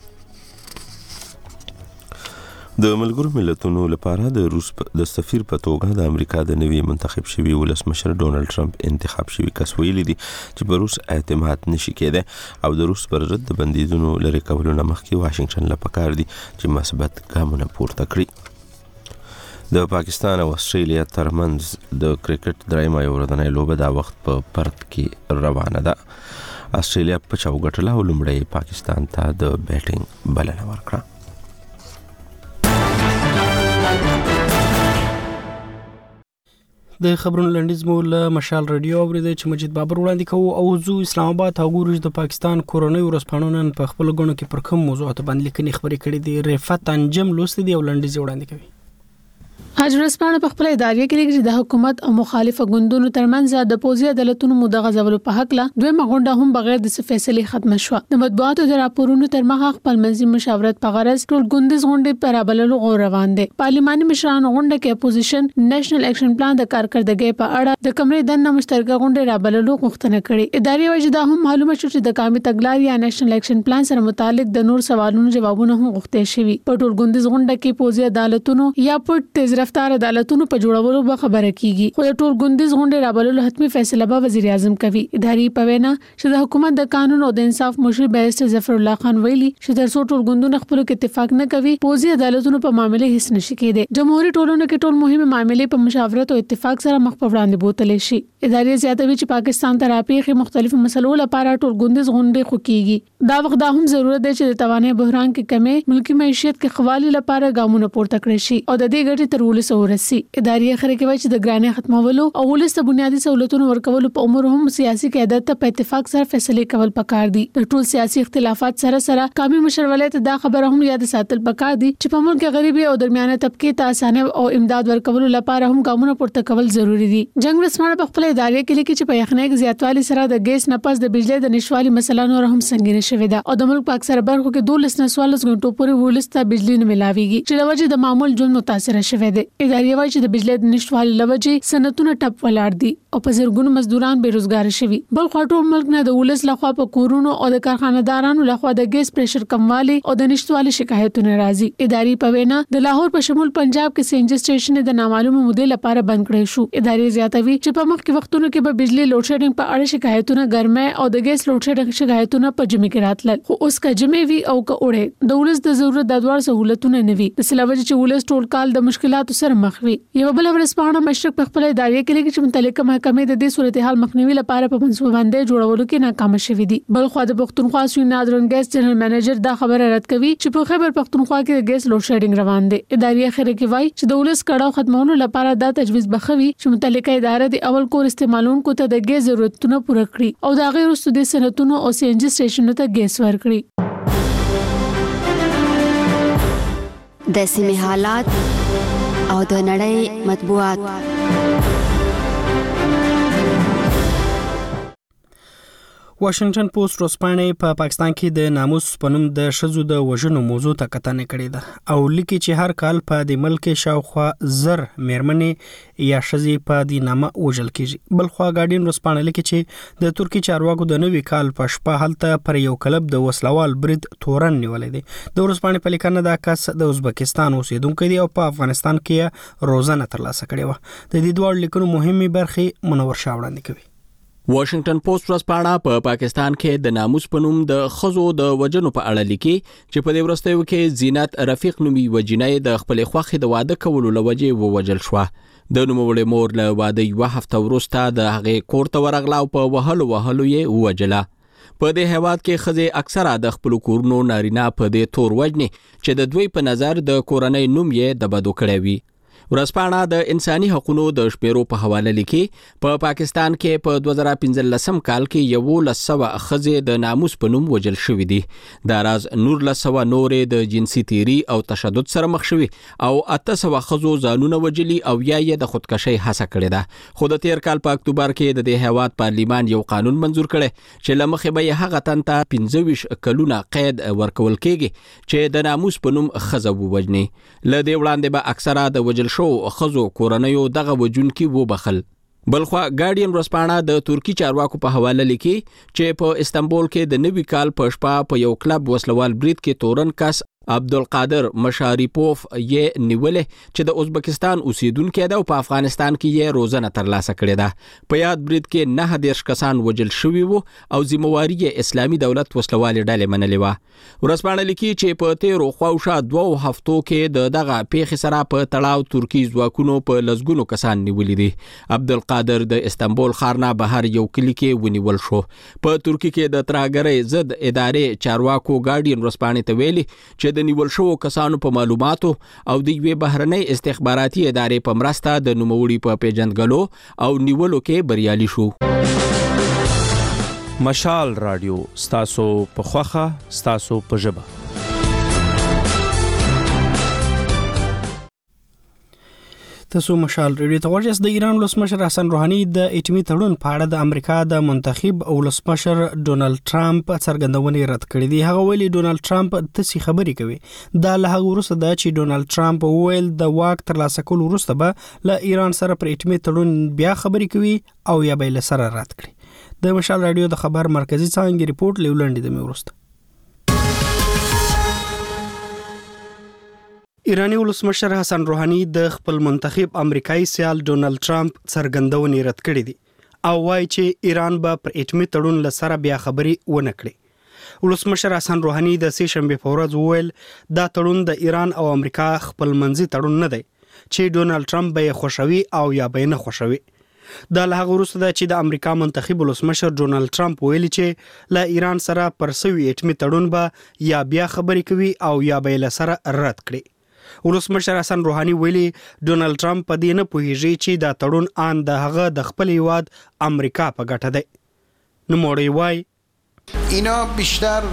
د ملګرو ملتونو لپاره د روس د سفیر په توګه د امریکا د نوي منتخب شوی ولسمشر ډونالد ټرمپ انتخاب شوی کس ویلي دي چې په روس اعتماد نشي کېدای او د روس پر ضد د بندیزونو لرې کولو نه مخکې واشنگټن له پکار دي چې مثبت ګامونه پورته کړي. د پاکستان او استرالیا ترمنځ د کرکټ درېیمه ورځنۍ لوبه دا وخت په پرت کې روانه ده. استرالیا په چوغټله او لومړی پاکستان ته د بیټینګ بلنه ورکړه. د خبرونو لنډیز مو له مشال رادیو اوریدل چې مجید بابر وړاندې کوو او زو اسلام آباد او ګورج د پاکستان کورونی ورسپانو نن په خپل غونډه کې پر کوم موضوعات باندې لیکنې خبرې کړې دي. رفعت انجم لوست دی او لنډیز وړاندې کوي. حج ورسپانه په خپل ادارې کې چې د حکومت او مخالفه ګوندونو ترمنځ د پوزي عدالتونو مدغه ځولو په حق لا دوی مغونډه هم بغیر د فیصله ختم شو. د مطبوعاتو د راپورونو تر مخه خپل منځي مشاورت په غرض ټول ګوندز غونډې پر ابللو غو روان دي. پارلماني مشرانو غونډه کې اپوزیشن نېشنل اکشن پلان د کارکړدګۍ په اړه د کمرې دنه مشترکه غونډه رابللو غوښتنه کړې. ادارې وجدا هم معلومه شو چې د قومي تګلارې یا نېشنل اکشن پلان سره متعلق د نور سوالونو جوابونه هم غوښتل شوي. په ټول ګوندز غونډه کې پوزي عدالتونو یا په تیز رفتار عدالتونو په جوړولو به خبره کیږي. خو ټول ګوندز غونډه رابللو حتمی فیصله به وزیر اعظم کوي. اداري په وینا چې د حکومت د قانون او د انصاف مشر بیرسټر ظفر الله خان ویلي چې تر څو ټول ګوندونه خپل کې اتفاق نه کوي پوزي عدالتونو په معاملې هیڅ نشي کېدی. جمهوریت ټولنه کې ټول مهمه معاملې په مشاورت او اتفاق سره مخ په وړاندې بوتل شي. اداري زیاتوي چې پاکستان ته راپېخي مختلفو مسلو لپاره ټول ګوندز غونډه خو کیږي. دا وخت دا هم ضرورت دی چې د توانایي بحران کې کمې ملکی معیشت کې خوالي لپاره ګامونه پورته کړی شي او د دې ګټې تر ولسو ورسي. اداري خبرې کوي چې د ګرانۍ ختمولو او ولست بنیادی سہولتونو ورکولو په امور هم سیاسي قیادت ته په اتفاق سره فیصله کول پکار دي. د ټول سیاسي اختلافات سره سره قومي مشرولت دا خبره هم یاد ساتل پکار دي چې په ملک غریبي او درمیانه طبقه ته اسانه او امداد ورکولو لپاره هم ګامونه پورته کول ضروری دي. جنگ رسمانه په خپل ادارې کې لیکي چې په یخنۍ زیاتوالی سره د ګیس نه پس د بجلی د نشوالي مسله نور هم سنگینه شوې ده او د ملک په اکثره برخو کې 12 نه 14 غنټو پورې ولسته بجلی نه ملاويږي چې د وجه د معمول ژوند متاثر شوې ده. ادارې وايي چې د بجلی د نشوالي لوجه صنعتونه ټپ ولاړ دي او په زرګونو مزدوران بیروزګار شوي. بل خاطر ملک نه د ولس لخوا په کورونو او د کارخانه‌دارانو لخوا د ګیس پریشر کموالی او د نشټوالي شکایتونه راځي. اداري په وینا د لاهور په شمول پنجاب کې سینجی سټیشن د نامعلومه مودې لپاره بند کړی شو. اداري زیاتوي چې په مخکې وختونو کې به بجلی لوډ شیډینګ په اړه شکایتونه ګرمه او د ګیس لوډ شیډینګ شکایتونه په جمع کې راتلل. خو اوس کا جمع وی او کا وړه د ولس د ضرورت د دوار سہولتونه نه وي. د سلاوج چې ولس ټول کال د مشکلاتو سره مخ وي. یو بل ورسپانه مشرق په خپل ادارې کې چې متعلقه محکمې د دې صورتحال مخنیوي لپاره په منصوبه باندې جوړولو کې ناکام شوې دي. بل خو د پښتونخوا سوي نادرن ګیس جنرال منیجر دا خبره رد کوي چې په خبر پښتونخوا کې د ګیس لوډ شیډینګ روان دي. ادارې اخر کې وایي چې د ولس کړهو ختمولو لپاره دا تجویز بخوي چې متعلقه اداره د اول کور استعمالونکو ته د ګیس ضرورتونه پوره کړي او دا غیر وروسته د صنعتونو او سی ان جی سټیشنونو ته ګیس ورکړي. د سیمې حالات او د نړۍ مطبوعات. واشنگټن پوسټ ورځپاڼې په پاکستان کې د ناموس په نوم د ښځو د وژنو موضوع ته کتنه کړې ده او لیکي چې هر کال په د ملک شاوخوا 1000 میرمنې یا ښځې په دې نامه وژل کېږي. بلخوا ګارډین ورځپاڼه لیکي چې د ترکی چارواکو د نوي کال په شپه هلته پر یو کلب د وسلوال برید تورن نیولې دی. د ورځپاڼې په لیکنه دا کس د ازبکستان اوسیدونکی دی او په افغانستان کې روزنه ترلاسه کړې و. د دې دوه لیکنو مهمه برخې منور شاه وړاندې کوي. واشنگټن پوسټ ورځپاڼه په پاکستان کې د ناموس په نوم د ښځو د وژنو په اړه لیکي چې په دې وروستیو کې زینت رفیق نومي وجینې د خپل خوخي د واده کولو لوجې ووجل شو. د نوموړې مور له واده یو هفته وروسته د هغې کور ته ورغله او په وهلو یې ووجله. په دې هیواد کې ښځې اکثره د خپل کورونو نارینه په دې تور وجني چې د دوی په نظر د کورنۍ نوم یې د بدو کړی وي. ورځپاڼه د انساني حقوقو د شمیرو په حواله لیکي په پاکستان کې په 2015 کال کې 1100 ښځې د ناموس په نوم وژل شوې دي. دا راز 1900 نورې د جنسي تیری او تشدد سره مخ شوي او 800 ښځو ځانونه وژلي او یا د خودکشي هڅه کړې ده. خو د تیر کال په اکتوبر کې د دې هیواد پارلیمان یو قانون منزور کړي چې لمخې به هغه تن ته 25 کلونه قید ورکول کېږي چې د ناموس په نوم ښځه ووژني. له دې وړاندې به اکثره د وژل شو خزو کورنیو دغه وجونکي وبخل. بلخوا ګارډین ورځپاڼه د ترکی چارواکو په حواله لیکي چې په استنبول کې د نوي کال په شپه په یو کلب وسلوال برید کې تورن کس عبدالقادر مشاریپوف یې نیولې چې د ازبکستان اوسیدونکی دی او په افغانستان کې یې روزنه ترلاسه کړې ده. په یاد برید کې 9 کسان وژل شوي وو او ذمہواري یې اسلامي دولت وسلوالې ډلې منلې وه. ورځپاڼه لیکي چې په تیرو خواوشا 2 هفتو کې دغه پیښې سره په تړاو ترکی ځواکونو په لزګونو کسان نیولې دي. عبدالقادر د استنبول ښار نه بهر یو کلی کې ونیول شو. په ترکی کې د ترهګرۍ ضد ادارې چارواکو ګارډین ورځپاڼې ته ویلي چې د نیول شو کسانو په معلوماتو او د یوې بهرنۍ استخباراتي ادارې په مرسته د نوموړي په پیژندګلو او نیولو کې بریالي شو. مشال رادیو ستاسو په خوخه ستاسو په ژبه. تاسو مشال ریډیو ته ورجس. د ایران ولسمشر حسن روحاني د اټومي تړون په اړه د امریکا د منتخب ولسمشر ډونالد ټرمپ څرګندونې رد کړې دي. هغه ویلي ډونالد ټرمپ تاسو خبرې کوي. دا له هغه وروسته ده چې ډونالد ټرمپ ویل د واک ترلاسه کولو وروسته به له ایران سره پر اټومي تړون بیا خبرې کوي او یا به له سره رد کړي. د مشال رادیو د خبر مرکزی څنګه ریپورت لیولندې د میورسته. ایرانی ولسمشر حسن روحاني د خپل منتخب امریکایي سیال ډونالد ټرمپ څرګندونې رد کړې دي او وایي چې ایران به پر اټومي تړون لسره بیا خبرې ونه کړي. ولسمشر حسن روحاني د سې شنبه په ورځ وویل دا تړون د ایران او امریکا خپل منځي تړون نه دی چې ډونالد ټرمپ به خوشوي او یا به نه خوشوي. دا له هغه وروسته چې د امریکا منتخب ولسمشر ډونالد ټرمپ ویلي چې له ایران سره پر سوي اټومي تړون به یا بیا خبرې کوي او یا به لسره رد کړي. ولسمشر حسن روحاني ویلي ډونالد ټرمپ په دې نه پوهیږي چې دا تړون آن د هغه د خپل هیواد امریکا په ګټه دی. نوموړی وایي اینا بیشتر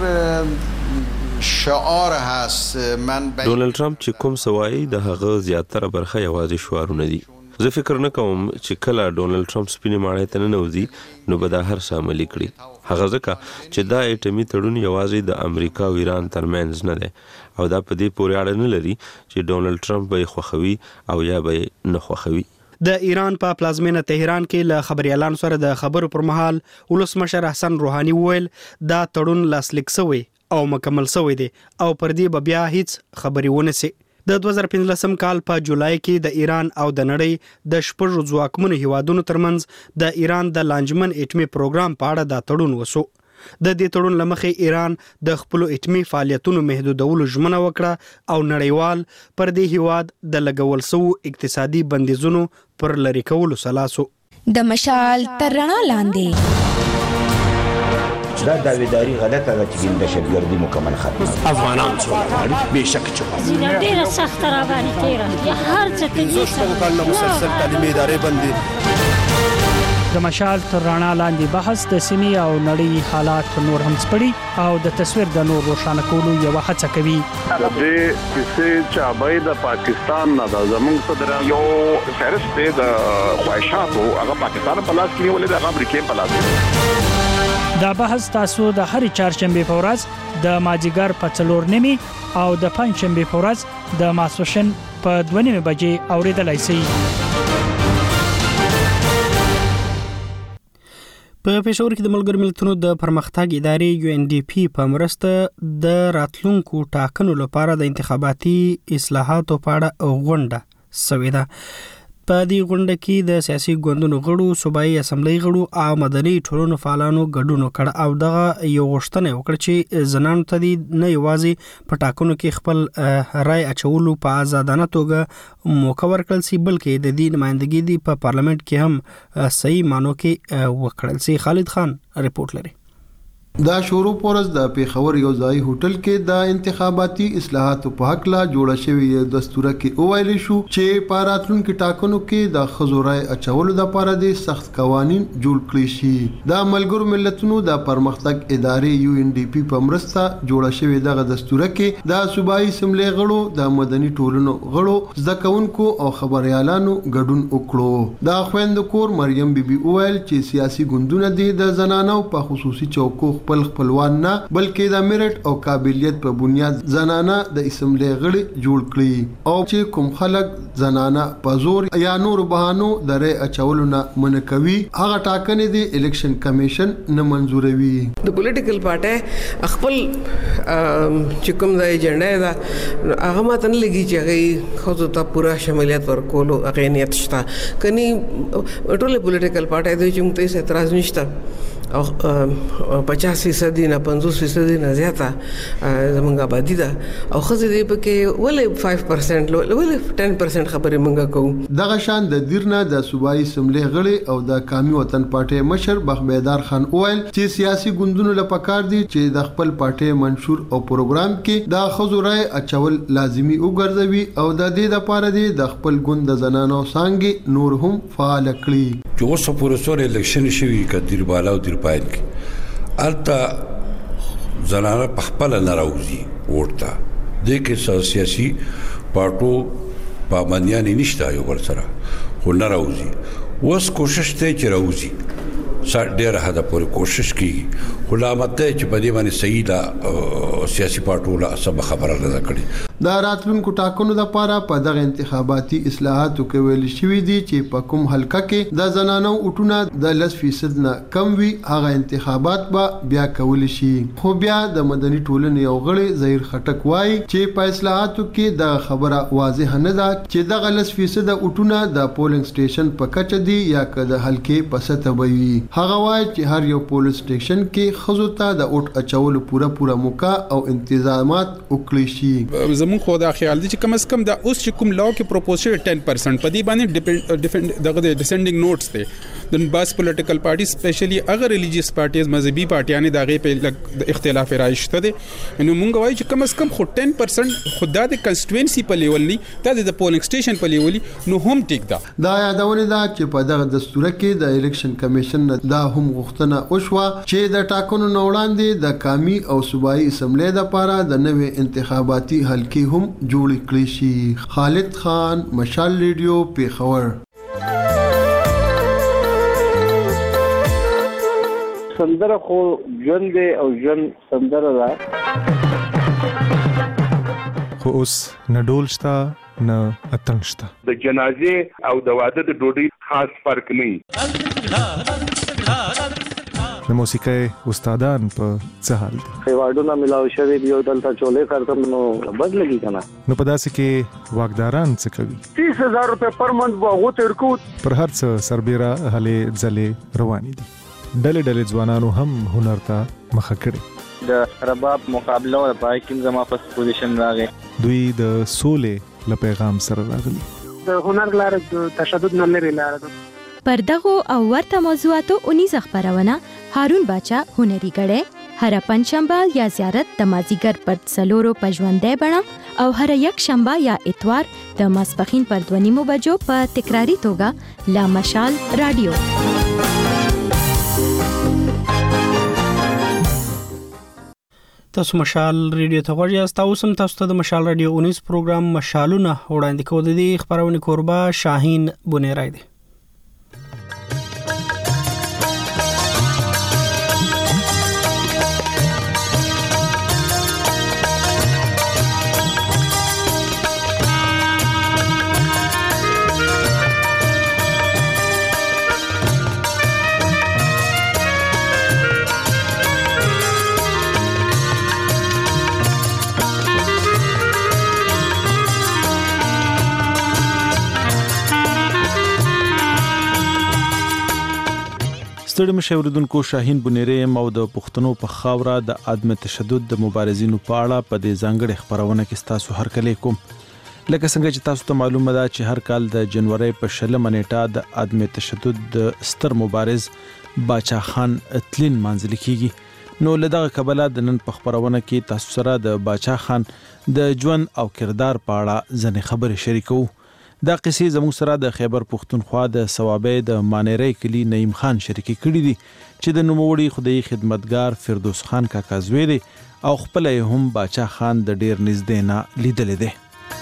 شعار هست. من ډونالد ټرمپ چې کوم سوای د هغه زیاتره برخه یوازې شعارونه دي. زه فکر نه کوم چې کله ډونالد ټرمپ سپینې ماڼۍ ته ننوځي نو به دا هر څه عملي کړي. هغه ځکه چې دا اټومي تړون یوازې د امریکا او ایران ترمنځ نه دی او دا په دې پورې اړه نه لري چې ډونالد ټرمپ به خوښوي او یا به نه خوښوي. د ایران په پلازمینه تهران کې له خبريالانو سره د خبرو پر مهال ولسمشر حسن روحاني ویل دا تړون لاسلیک شوی او مکمل شوی دی او پر دې به بیا هیڅ خبري ونه سي. د 2015 کال په جولای کې د ایران او د نړۍ د شپږ ځواکمنو هیوادونو ترمنځ د ایران د لانجمن اټومي پروګرام په اړه د تړون وسو. د دې تړون لمخې ایران د خپل اټومي فعالیتونو محدودولو ژمنه وکړه او نړیوال پر دې هیواد د لګول شو اقتصادي بندیزونو پر لری کولو سلاسو. د مشال تر رڼا لاندې دا داویداری غلطه ده چې دهشتګردي مکمل ختمه. افغانان څومره بېشک چې زینه ډېره سخته راباندې تېره یا هر څه کوي. شپږ کاله مسلسل تعلیمي ادارې بندي. د مشال تر رڼا لاندې بحث د سیمې او نړۍ حالات نور هم سپړي او د تصویر د نور روښانه کولو یو هڅه کوي. د دې کیسې چابای د پاکستان نه د زمونږ صدر یو فهرست د خواهشاتو هغه پاکستان په لاس کې ولې د امریکا په لاس کې دا بحث تاسو د هر چهارشنبه په ورځ د ماجیګر په 4:30 او د پنځشنبه په ورځ د ماسوشن په 2:30 بجې اوریدلای شئ. په پېښور کې د ملګرو ملتونو د پرمختګ ادارې UNDP په مرسته د راتلونکو ټاکنو لپاره د انتخاباتي اصلاحاتو په اړه غونډه شوې ده. په دې غونډه کې د سیاسي ګوندونو غړو، صوبایي اسمبلی غړو او مدني ټولنو فعالانو ګډون وکړ او دغه یو غوښتنه وکړه چې زنانو ته نه یوازې په ټاکنو کې خپل رائے اچولو په آزادانه توګه موقع ورکړل شي، بلکې د دې نمائندګي دی په پارلیمنت کې هم صحیح مانو کې وکړل شي. خالد خان رپورټ لري. دا شروع پورز د پیښور یو ځای هوټل کې د انتخاباتي اصلاحاتو په حق لا جوړه شوې دستور کې اوایل شو چې په راتلونکو ټاکنو کې د خزورای اچولو لپاره د سخت قوانين جوړ کړی شي. د ملګرو ملتونو د پرمختګ ادارې UNDP په مرسته جوړه شوې دغه دستور کې د صوبایي اسمبلی غړو، د مدني ټولنو غړو، ځکهونکو او خبريالانو ګډون وکړو. د خويند کور مریم بیبي اوایل چې سیاسي ګوندونه د زنانو په خصوصي چوکو خپلوان نه بلکې د میرټ او قابلیت په بنیاد زنانه د اسمبلی غړي جوړ کړي او چې کوم خلک زنانه په زور یا نور بهانو د رای اچولو نه منکوي هغه ټاکنې د الیکشن کمیشن نه منزوروي. د پولیټیکل پارټي خپل چې کوم د ایجنډا دا هغه ماته نه لګي چې هغه خو ته پورا شمولیت ورکولو هغه نیت شته کني ټول پولیټیکل پارټي دوی چې موږ ته اعتراض نشته او 50% نه 50% نه زیاته زمونږ آبادی ده او خزه دې پکې ولې 5% ولې 10% خبرې مونږ کوو. دغه شان د دیرنه د صوبایي اسمبلی غړي او د قومي وطن پارټي مشر بخبیدار خان اویل چې سیاسي ګوندونو لپاره دي چې د خپل پارټي منشور او پروګرام کې د خزورای اچول لازمی وګرځوي او د دې لپاره د خپل ګوند د زنانو څنګه نور هم فعال کړي. چې اوس په رسول الیکشن شوی کډیر بالا او دیر پاین کې الته زنانه په خپل نه راوځي ورته د کې سیاسي پارټو پابندیان نشته یو ور سره خو نه راوځي اوس کوشش ته چې راوځي سر ډیر هدا پورې کوشش کوي خو لا مته چې په دې باندې صحیح دا سیاسي پارټو لا سبا خبره نه کړي. د راتلونکو ټاکنو لپاره په دغه انتخاباتي اصلاحاتو کې ویل شوی دی چې په کوم حلقه کې د زنانو اوټونه د 10% نه کم وي هغه انتخابات به بیا کول شي. خو بیا د مدني ټولنې یو غړي ظهیر خټک وایي چې په اصلاحاتو کې د خبره واضح نه ده چې دغه 10% اوټونه د پولینګ سټیشن په کچه دي یا که د حلقې په سطح وي. هغه وایي چې هر یو پولینګ سټیشن کې خزو ته د اوټ اچولو پوره موقع او انتظامات وکړي شي. زمون خو دا خیال دي چې کم از کم دا اوس چې کوم لاو کې پروپوز شوی 10% په دې باندې ډیفنډ دغه ډیسندینګ نوټس ته د باس پولیټیکل پارټي سپیشلی اگر ریلیجیس پارټیز مذهبي پارټیان دغه په اختلاف رائے شته دي نو مونږ وایو چې کم از کم خو 10% خدا د کنسټیټوئنسي په لیول نه دا د پولینګ سټیشن په لیول نو هم ټیک ده. دا یادونه ده چې په دغه دستور کې د الیکشن کمیشن دا هم غوښتنه وشوه چې د ټاکنو وړاندې د قومي او صوبایي اسمبلی لپاره د نوې انتخاباتي حلقې هم جوړ کړی شي. خالد خان، مشال ریډیو، پیښور. سندره خو ژوند او ژوند سندره ده خو اوس نه ډول شته نه اتنګ شته. د جنازې او د واده د ډوډۍ خاص فرق نه. د موسیقۍ استادان په څه حال دي؟ ایوارډونه ملاو شوی دی او دلته چولې کارتم نو بد لګی کنه. نو په داسې کې واګداران څه کوي؟ 30000 روپے پر منث واغو تر کو پر هر څه سربېره هلې ځلې روانې دي. ډلې ځوانانو هم هنر ته مخه کړي. د رباب مقابله او پای کې زما په پوزیشن راغی. دوی د سولې له پیغام سره راغلي. د هنر لار د تشدد نه لري لار ده. پر دغه او ورته موضوعاتو 19 خبرونه هارون باچا هنري غړې هر پنځشنبه یا زیارت د مازیګر پر څلورو پژوندې بڼه او هر یک شنبه یا اتوار د ماسپخین پر 2:30 بجو په تکراری توګه لا مشال رادیو. تاسو مشال ریډیو ته غوړی یاست. تاسو هم تاسو ته د مشال رادیو 19 پروګرام مشالونه وړاندې کوو. د دې خبرونه کوربه شاهین بونیرای دی. ستړي مشوردونکو شاهین بنيري او د پښتنو په خاوره د عدم تشدد د مبارزینو په اړه په دې ځانګړي خبرونه کې تاسو هر کله کوم لکه څنګه چې تاسو ته معلومه ده چې هر کال د جنوري په 16 نیټه د عدم تشدد د ستر مبارز باچا خان تلین منځل کیږي نو لدغه کبله د نن په خبرونه کې تاسو سره د باچا خان د ژوند او کردار په اړه ځنې خبرې شریکو دا قصې زموږ سره د خیبر پښتونخوا د ثوابې د مانيري کلی نعیم خان شریکي کړي دي چې د نوموړي خدای خدمتگار فردوس خان کاکا زوی دی او خپل هم باچا خان د ډیر نږدې نه لیدل دي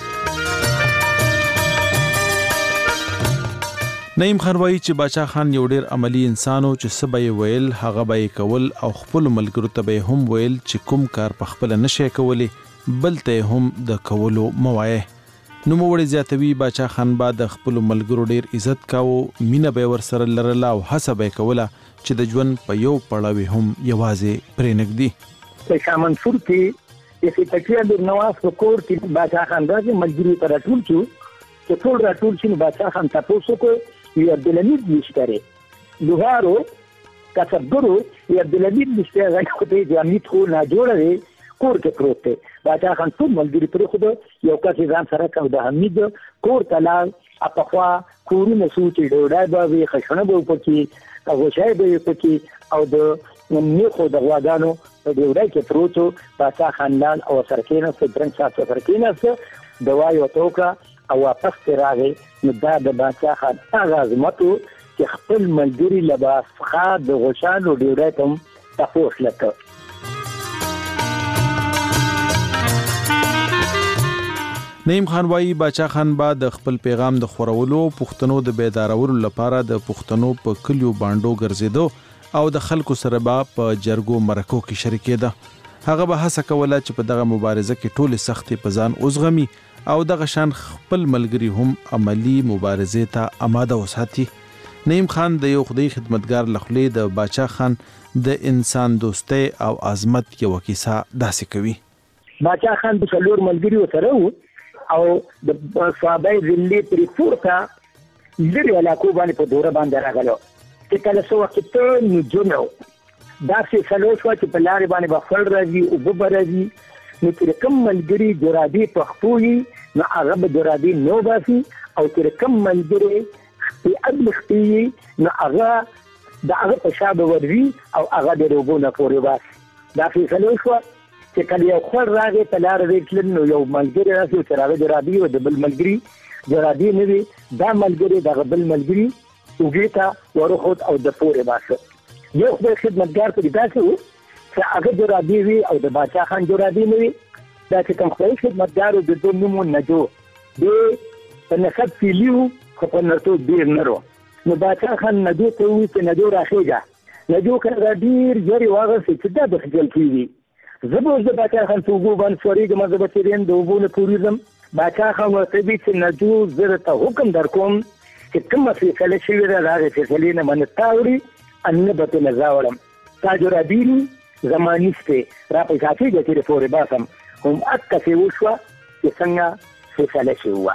نعیم خان وایي چې باچا خان یو ډیر عملی انسانو چې سبې ویل هغه به کول او خپل ملګرو ته به هم ویل چې کوم کار په خپل نشي کولی بل ته هم د کولو موایه نو موړي زیاتوي باچا خان بعد خپل ملګرو ډیر عزت کاوه مینه به ور سره لرله او حساب کوله چې د ژوند په یو پړاوي هم یوازې پرېنګدي په شاه منصور کې چې پټیا د نواز په کور کې باچا خان راځي ملګری پر ټول چې ټول راټول چې باچا خان تاسو کو یو عبدالحمید مشتری لوهارو کسبګرو یو عبدالحمید مشتری راځي چې امید خو نه جوړه کور کې پروت دی باچا خان ټول ملګری پر خو یو کس ځان سره کو د حمید کور تلا اپخوا کورونه سوچ ډوډۍ به وي خشنه به پکې او شای به پکې او د میخو د غواګانو په ډوډۍ کې پروتو باچا خاندان او سرکینه څنګه ساتو سرکینه دوا یو توکا او واپس راغی نو دا د باچا خان هغه عظمت چې خپل ملګری لباس خا د غشانو ډوډۍ ته تاسو لکه نعیم خان وایي باچا خان با د خپل پیغام د خورولو پښتنو د بیدارولو لپاره د پښتنو په کلیو باندې ګرځیدو او د خلکو سره با په جرګو مرکو کې شریکېده هغه به هڅه کوله چې په دغه مبارزه کې ټول سختي پزان اوسغمي او دغه شان خپل ملګری هم عملی مبارزه ته آماده وساتي نعیم خان د یو خدای خدمتگار لخلې د باچا خان د انسان دوستۍ او عظمت یو کیسه داسې کوي باچا خان د څلور ملګری سره او د صحابه ذلی پرې پورته لري علاقو باندې په دوره باندې راغلو چې کله څو وخت ته نجونو دا چې څلور شو چې په لارې باندې بخل راځي او بوب راځي نو چې کوم ملګری جرابي پخپوي نو هغه به جرابي نو باسي او چې کوم ملګری په ادم خپي نو هغه د هغه په شابه وري او هغه د روبونه پورې باسي دا چې څلور شو چې کله یو خور راغی په لار وکړل نو یو ملګری راځي چې راغی جرابي او د بل ملګری جرابي نه وي دا ملګری د بل ملګری وګیتا ورخوت او د پورې باسه یو خدای خدمتگار په داسې وو چې هغه جرابي وي او د باچا خان جرابي نه وي دا چې کوم خدای خدمتگار د دوه نومو نجو د په نسب پیلیو خو په نرتو ډیر نرو نو باچا خان نجو ته وي چې نجو راخېږه نجو کړه ډیر جری واغه چې دا د خپل کیږي زبوز د باچا خان توګو باندې فوريګه مزه بچرین د وبونه پوریزم باچا خان ورته چې نجو زره ته حکم درکوم چې کومه فیصله شوی دا هغه فیصله نه منتاوري ان به نزاورم تاجر ابيني زمانيسته را په ځاتي د تیر فوري باسم هم اکه وشوا چې څنګه فیصله شوی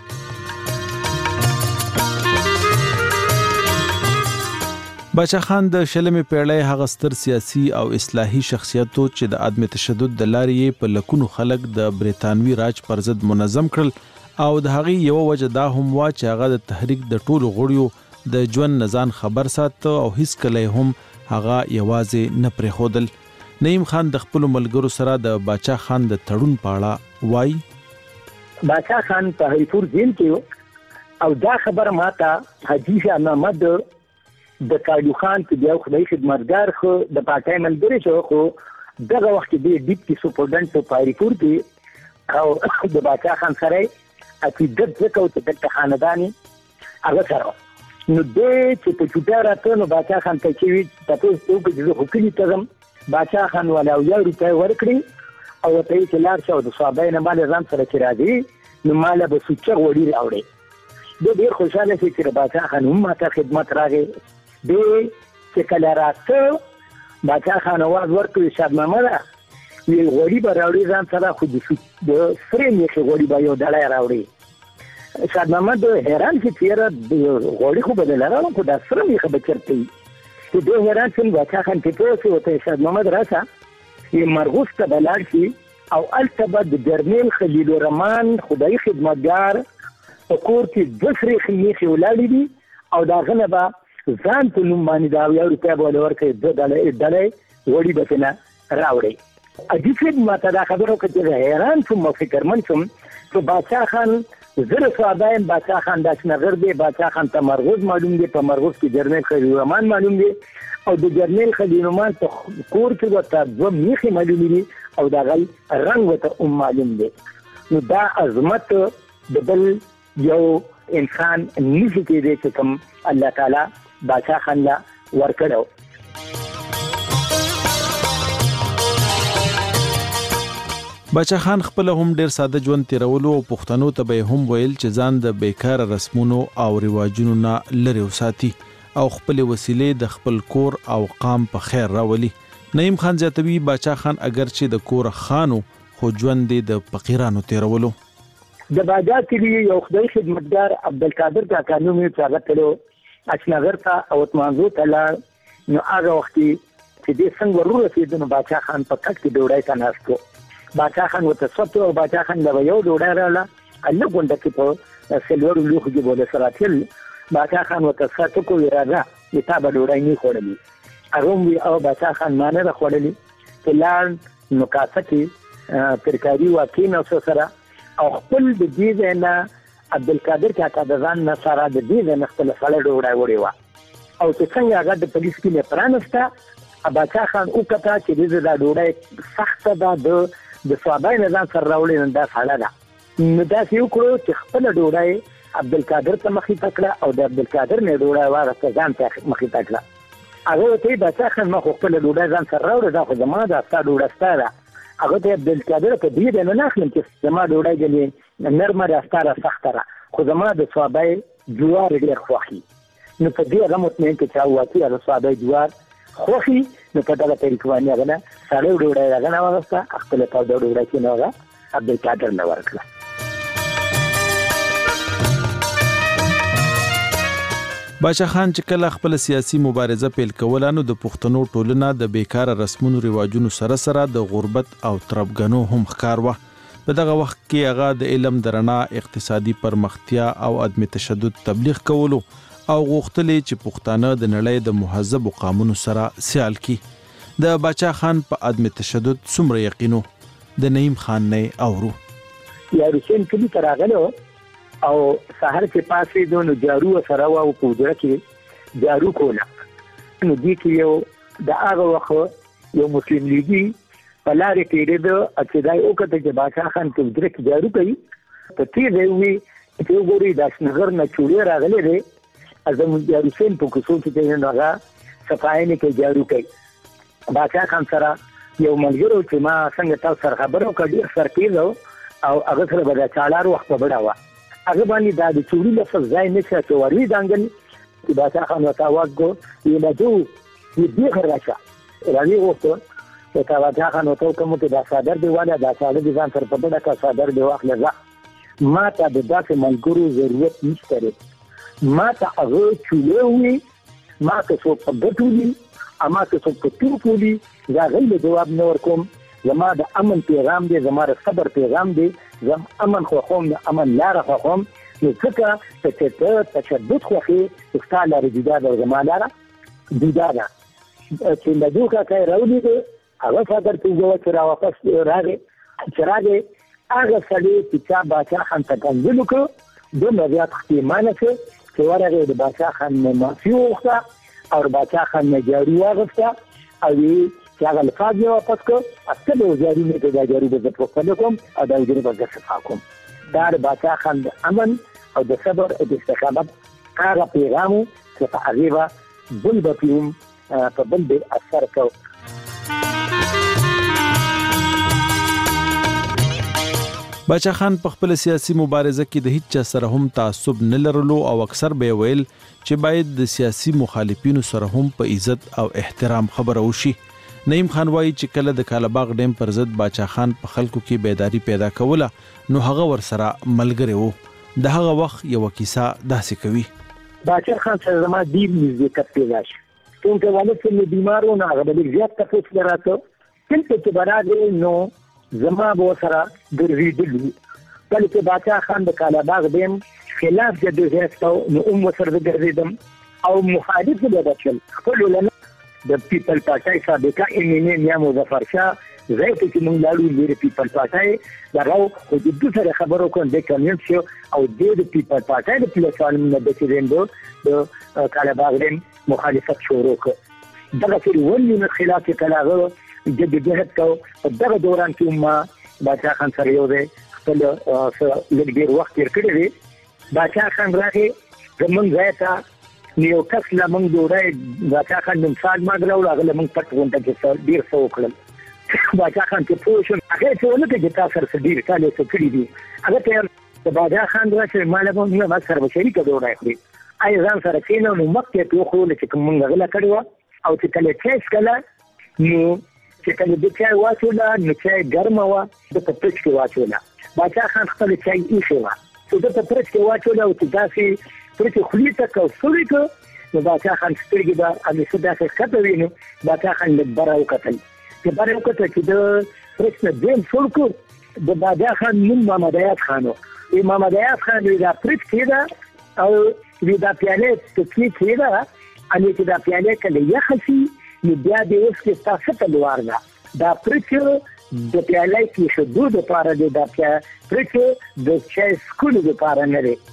باچا خان د شلمې پیړۍ هغه ستر سیاسي او اصلاحي شخصیتو چې د عدم تشدد د لارې په لکونو خلک د بریتانوي راج پر ضد منظم کړل او د هغه یو وجه دا هم وا چې هغه د تحریک د ټولو غړیو د ژوند نزان خبر ساتو او هیڅ کله هم هغه یوازې نه پرې خودل نعیم خان د خپل ملګرو سره د باچا خان د تړون پاړه وای باچا خان په هریپور جیل کې او دا خبر ماته حجی احمد د کاجو خان په یو خدای خدمتگار خو د پټای ملګری شو خو دغه وخت کې د ډیپټي سپورټنټ په پایریپور کې او د باچا خان سره اتی د ځکه او د خاندانی هغه سره نو د چې په چوټه راته نو باچا خان ته چې تاسو ته د حکومت تزم باچا خان ولا یو روپۍ ورکړي او ته یې لار شو د صحابه نه مال ځان سره چې راځي نو مال به سوچ وړي راوړي د ډیر خوشاله شي چې باچا خان هم ماته خدمت راغی د چې کله راته باچا خان आवाज ورکړي شاد محمد وی غوړي به راوړي ځان سره خو د فریم یې غوړي به یو ډالای راوړي شاد محمد حیران چې چیرې غوړي خو بدل راوړم خو دا فریم یې خبر چرته چې دوی حیران شول باچا خان چې پوه وته شاه محمد راسا یې مرغوس ته بلار شي او التبه د جرنیل خلیل الرحمن خدای خدمتګار په کور کې د سری خمیخي ولاړې دي او دا غنه به ځان په نوم باندې دا یو روپیا به ورکړي د ډلې وړي به نه راوړي عجیب ماته دا خبره وکړه حیران شوم فکرمن شوم چې باچا خان زره صحابایم باچا خان د شنغر دی باچا خان ته مرغوز معلوم دی په مرغوز کې جرنیل خلیل الرحمن معلوم دی او د جرنیل خلیل الرحمن په کور کې وته دوه میخي معلوم دي او دا غي رنگ وته معلوم دی نو دا عظمت د بل یو انسان نشي کېدی چې کوم الله تعالی باچا خان لا ورکړو. باچا خان خپل هم ډیر ساده ژوند تیرولو او پښتنو ته به هم ویل چې ځان د بیکار رسمونو او رواجونو نه لري وساتي او خپل وسیلې د خپل کور او قام په خیر راولي. نعیم خان زیاتوی باچا خان اگر چې د کور خانو خو ژوند د فقیرانو تیرولو. د باجا کې یو خدای خدمتګار عبدالقادر کا قانوني څنګه تلو اشنغر ته او تمانزو تلا نو هغه وخت چې د څنګه ورسېد نو باچا خان په کټ کې ډوډۍ ته ناستو. باچا خان وته سپته او باچا خان له یو ډوډۍ رااله الله ګونډه کې په سلور لوخ کې بوله سراتل باچا خان وته ساتو کو راځه کتاب ډوډۍ نه خوړلې اروم او باچا خان مانه را خوړلې پلان نو کاسه کې ترکاری واکینه سره او خپل د دې نه عبدالقادر کاکا د ځان نه سره د دې نه خپل سره ډوډۍ وړي وا او چې څنګه هغه د پولیس کې نه پرانسته باچا خان او کته چې دې د ډوډۍ سخت ده د صحابه نه ځان سره راولې نه دا حاله ده نو دا یو کړو چې خپل ډوډۍ عبدالقادر ته مخې تکړه او د عبدالقادر نه ډوډۍ واغسته ځان ته مخې تکړه هغه ته باچا خان مخ خپل ډوډۍ ځان سره راوړه دا خو زما د استا ډوډۍ ستاره هغه ته عبدالقادر په دې نه ناخلم چې زما ډوډۍ دې نرمه راستاره سختره خو زما د صحابه جوار ډېر خوښي نو په دې هغه مطمئن کې چا واکي د صحابه جوار خوښي نو په دغه طریقه باندې هغه سړی ډوډۍ راغله واغسته خپل په ډوډۍ کې نو هغه عبدالقادر نه ورکړه. باچا خان چې کله خپل سیاسي مبارزه پیل کوله نو د پښتنو ټولنه د بیکار رسمونو رواجونو سره سره د غربت او تربګنو هم ښکار و. په دغه وخت کې هغه د علم درنا اقتصادي پرمختیا او عدم تشدد تبلیغ کولو او غوښتلې چې پښتانه د نړۍ د مهذب قانونو سره سیال کی. د باچا خان په عدم تشدد څومره یقینو د نعیم خان نه اورو. یا رسین کلی تراغلو او سحر کې پاسې دونو جارو سره او پودره کې جارو کوله نو دې کې یو د هغه وخت یو مسلم لیګي په لارې کې د اچدای او کته چې باچا خان پودره کې جارو کوي په دې وی چې وګوري د شنغر نه چوړې راغلي دي ازم جارو سین په کوڅو کې نه هغه صفاینه کې جارو کوي باچا خان سره یو ملګرو چې ما څنګه تاسو سره خبرو کړي سر کېلو او هغه سره به د چالار وخت په بڑا وا هغه باندې دا د چوری لفظ ځای نه چې وروي دانګل چې باچا خان وتا واګو یې نه جو یې دې راشه راځي وته چې باچا خان وته کوم ته دا صادر دی والا دا صادر دي ځان سره په بڑا کا صادر دی واخله ځه ما ته د داسې ملګرو ضرورت نشته ما ته هغه چولوي ما ته څو په ګټولي اما ته څو په ټوپولي دا غل جواب نه ورکوم زما د امن پیغام دی زما د صبر پیغام دی زم امن خو قوم امن لار خو قوم نو څنګه چې تشدد خو کې استعلا رجدا د زما لار جدا ده چې د دوکا کوي راولي دی هغه فقر ته وګورئ را واپس راغی هغه سړی چې باچا خان ته څنګه وکړو د مریات احتمال چې ورغه د باچا خان نه معافي وغوښته او باچا خان نه جارو واغسته او چې هغه الفاظ یې واپس کړ اصل یو جاري نه د جاري د پروفایل کوم او د جاري په ځای کوم دا د باچا خان د امن او د صبر او د استقامت هغه پیغام چې په هغه بل بپیوم په بل به اثر کو. باچا خان په خپل سیاسي مبارزه کې د هیڅ سره هم تعصب نه لرلو او اکثر به ویل چې باید د سیاسي مخالفینو سره هم په عزت او احترام خبرو شي. نعیم خان وایي چې کله د کالاباغ ډیم پر ضد باچا خان په خلکو کې بیداری پیدا کوله نو هغه ورسره ملګری وو. د هغه وخت یو کیسه داسې کوي. باچا خان سره زما ډیر نږدېکت پیدا شو څنګه والد چې بیمارو نه هغه بل زیات تاسو راته دلته چې براغه نو زما به سره ګرځېدلی کله چې باچا خان د کالاباغ دیم خلاف جدوجہد نو سره ګرځیدم او مخالف به بچل خپل ولنه د پیپل پارټای سابقه امینه میا مظفر شاه زه چې موږ لاړو د پیپل پارټای دغه خو د سره خبرو کوم د کمیټ شو او د پیپل پارټای د پلیټفارم نه د چیرندو د کالاباغ دیم مخالفت شروع کړ دغه چې ولې خلاف کلاغه جدوجہد کو دغه دوران کې ما باچا خان سره یو دی خپل لږ ډیر وخت تیر کړی دی باچا خان راغی زمونږ ځای ته یو کس له موږ ډوډۍ باچا خان نن سال ما درول هغه له موږ پټ غونډه کې ډیر څه وکړل باچا خان چې پوه شو هغه څه ونه کړي تاسو سره ډیر کال څه کړی دي هغه ته د باچا خان راشه مال به موږ سره شریک ډوډۍ خوري آی ځان سره کینو نو مکه ته خو له چې موږ غلا کړو او چې کله چیس کله نو چې کله د چای واچولا نو چای ګرمه وا د پټچ کې واچولا باچا خان خپل چای ایښوا چې د پټچ کې واچولا او چې داسې پرې خلی ته کو سوري کو نو باچا خان سترګې دا ان څه داسې کته ویني باچا خان د براو کتل چې براو کته چې د پرېښنه دیم څوک د باچا خان نوم محمد ایاز خانو محمد ایاز خان دا پرېښ کېدا او دا پیاله ته کېدا ان چې دا پیاله کله یخسي نو بیا د اوس کې تاسو ته لوار دا پرېښ د پیاله کې شدو د پاره د پرېښ د چای سکول د پاره نه لري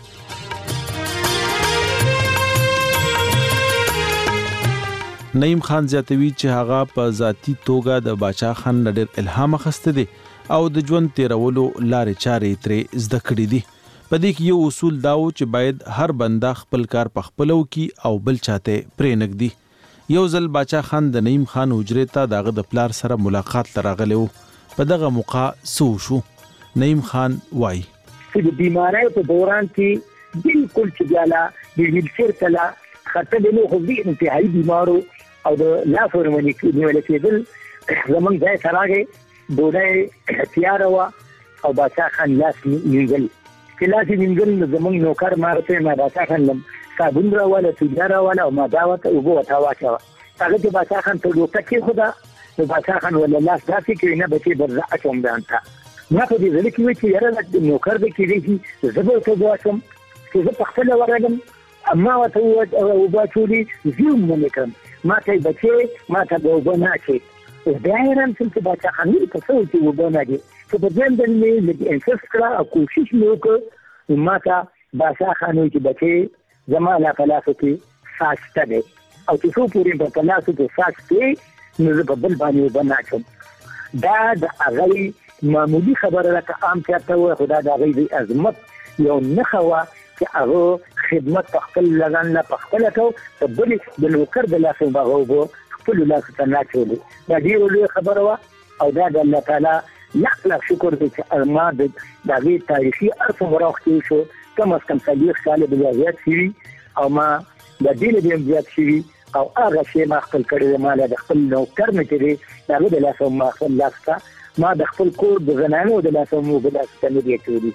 نعیم خان زیاتوي چې هغه په ذاتی توګه د باچا خان ډېر الهام اخسته دي او د ژوند تیرولو لارې چارې ترې زده کړې دي په دې کې یو اصول داو چې باید هر بنده خپل کار په خپل وکي او بل چاته پرې نګدي یو ځل باچا خان د نعیم خان حجرې ته دغه د پلار سره ملاقات لراغلی وو په دغه موقع سو شو نعیم خان وای چې د بیماری په دوران کې بالکل چې جالا د ویلچر کلا خطر له خو دې انتهایی بیمارو او د لاس ورمنې کې نیول کېدل زمونږ ځای سراغه ډوډۍ تیار وا او باچا خان لاس نیول چې لاس نیول زمونږ نوکر مارته ما باچا خان صابون راواله تجاره راواله او ما دعوت او بو تا واچو هغه چې باچا خان ته دوکه کې خدا نو باچا خان ولا لاس داسې کې نه بچي برزه اچوم دانتا ما په دې ځل کې وی چې یاره د نوکر د کې دي زبر ته واچوم چې زه په خپل ورغم اما وته او باچولي زوم نه کوم ما ته بچي ما ته وبونه چې دایرم چې باچا خان په څو چې وبونه دي چې په دې باندې د انفسکرا او کوشش وکړ ما ته باچا خان چې بچي زمانه پلاسو کې ساشته دي او چې څو پورې په پلاسو کې ساشته نو په بل باندې وبونه دا د هغه معمولی خبره لکه عام چاته و خدا د هغه عظمت یو نخوا چې هغه خدمت په خپل لګان نه په خپل کو په بل د نوکر د لاسو بغوبو خپل لاس ته نه چولي دا ډیره خبره وا او دا د الله تعالی لکه شکر دې چې ما د دغه تاریخي ارث وروختي شو کم از کم صدیق ساله بیا زیات شي او ما د دې له زیات شي او هغه شی ما خپل کړی مال د خپل نوکر نه کړی دا د لاسو ما خپل لاسه ما د خپل کور د زنانو د لاسو مو د لاسو نه دی کړی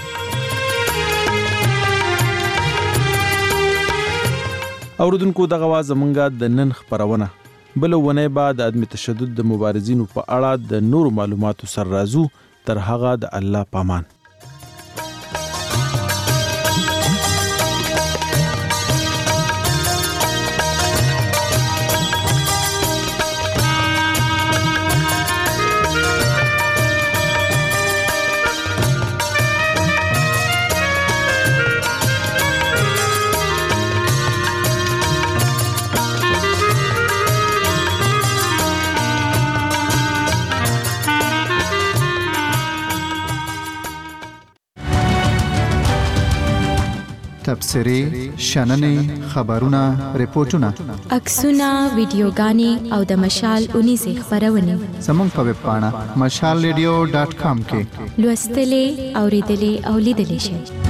اوردونکو دغه واز زمونږه د نن خبرونه بل ونه بعد عدم تشدد د مبارزینو په اړه د نور معلوماتو سر رازو تر هغه د الله پامان تبصرې شننې خبرونه ریپورتونه عکسونه ویډیوګانې او د مشال 19 خبرونه زموږ په ویب پاڼه mashalradio.com کې لوستلې اوریدلې او لیدلې شئ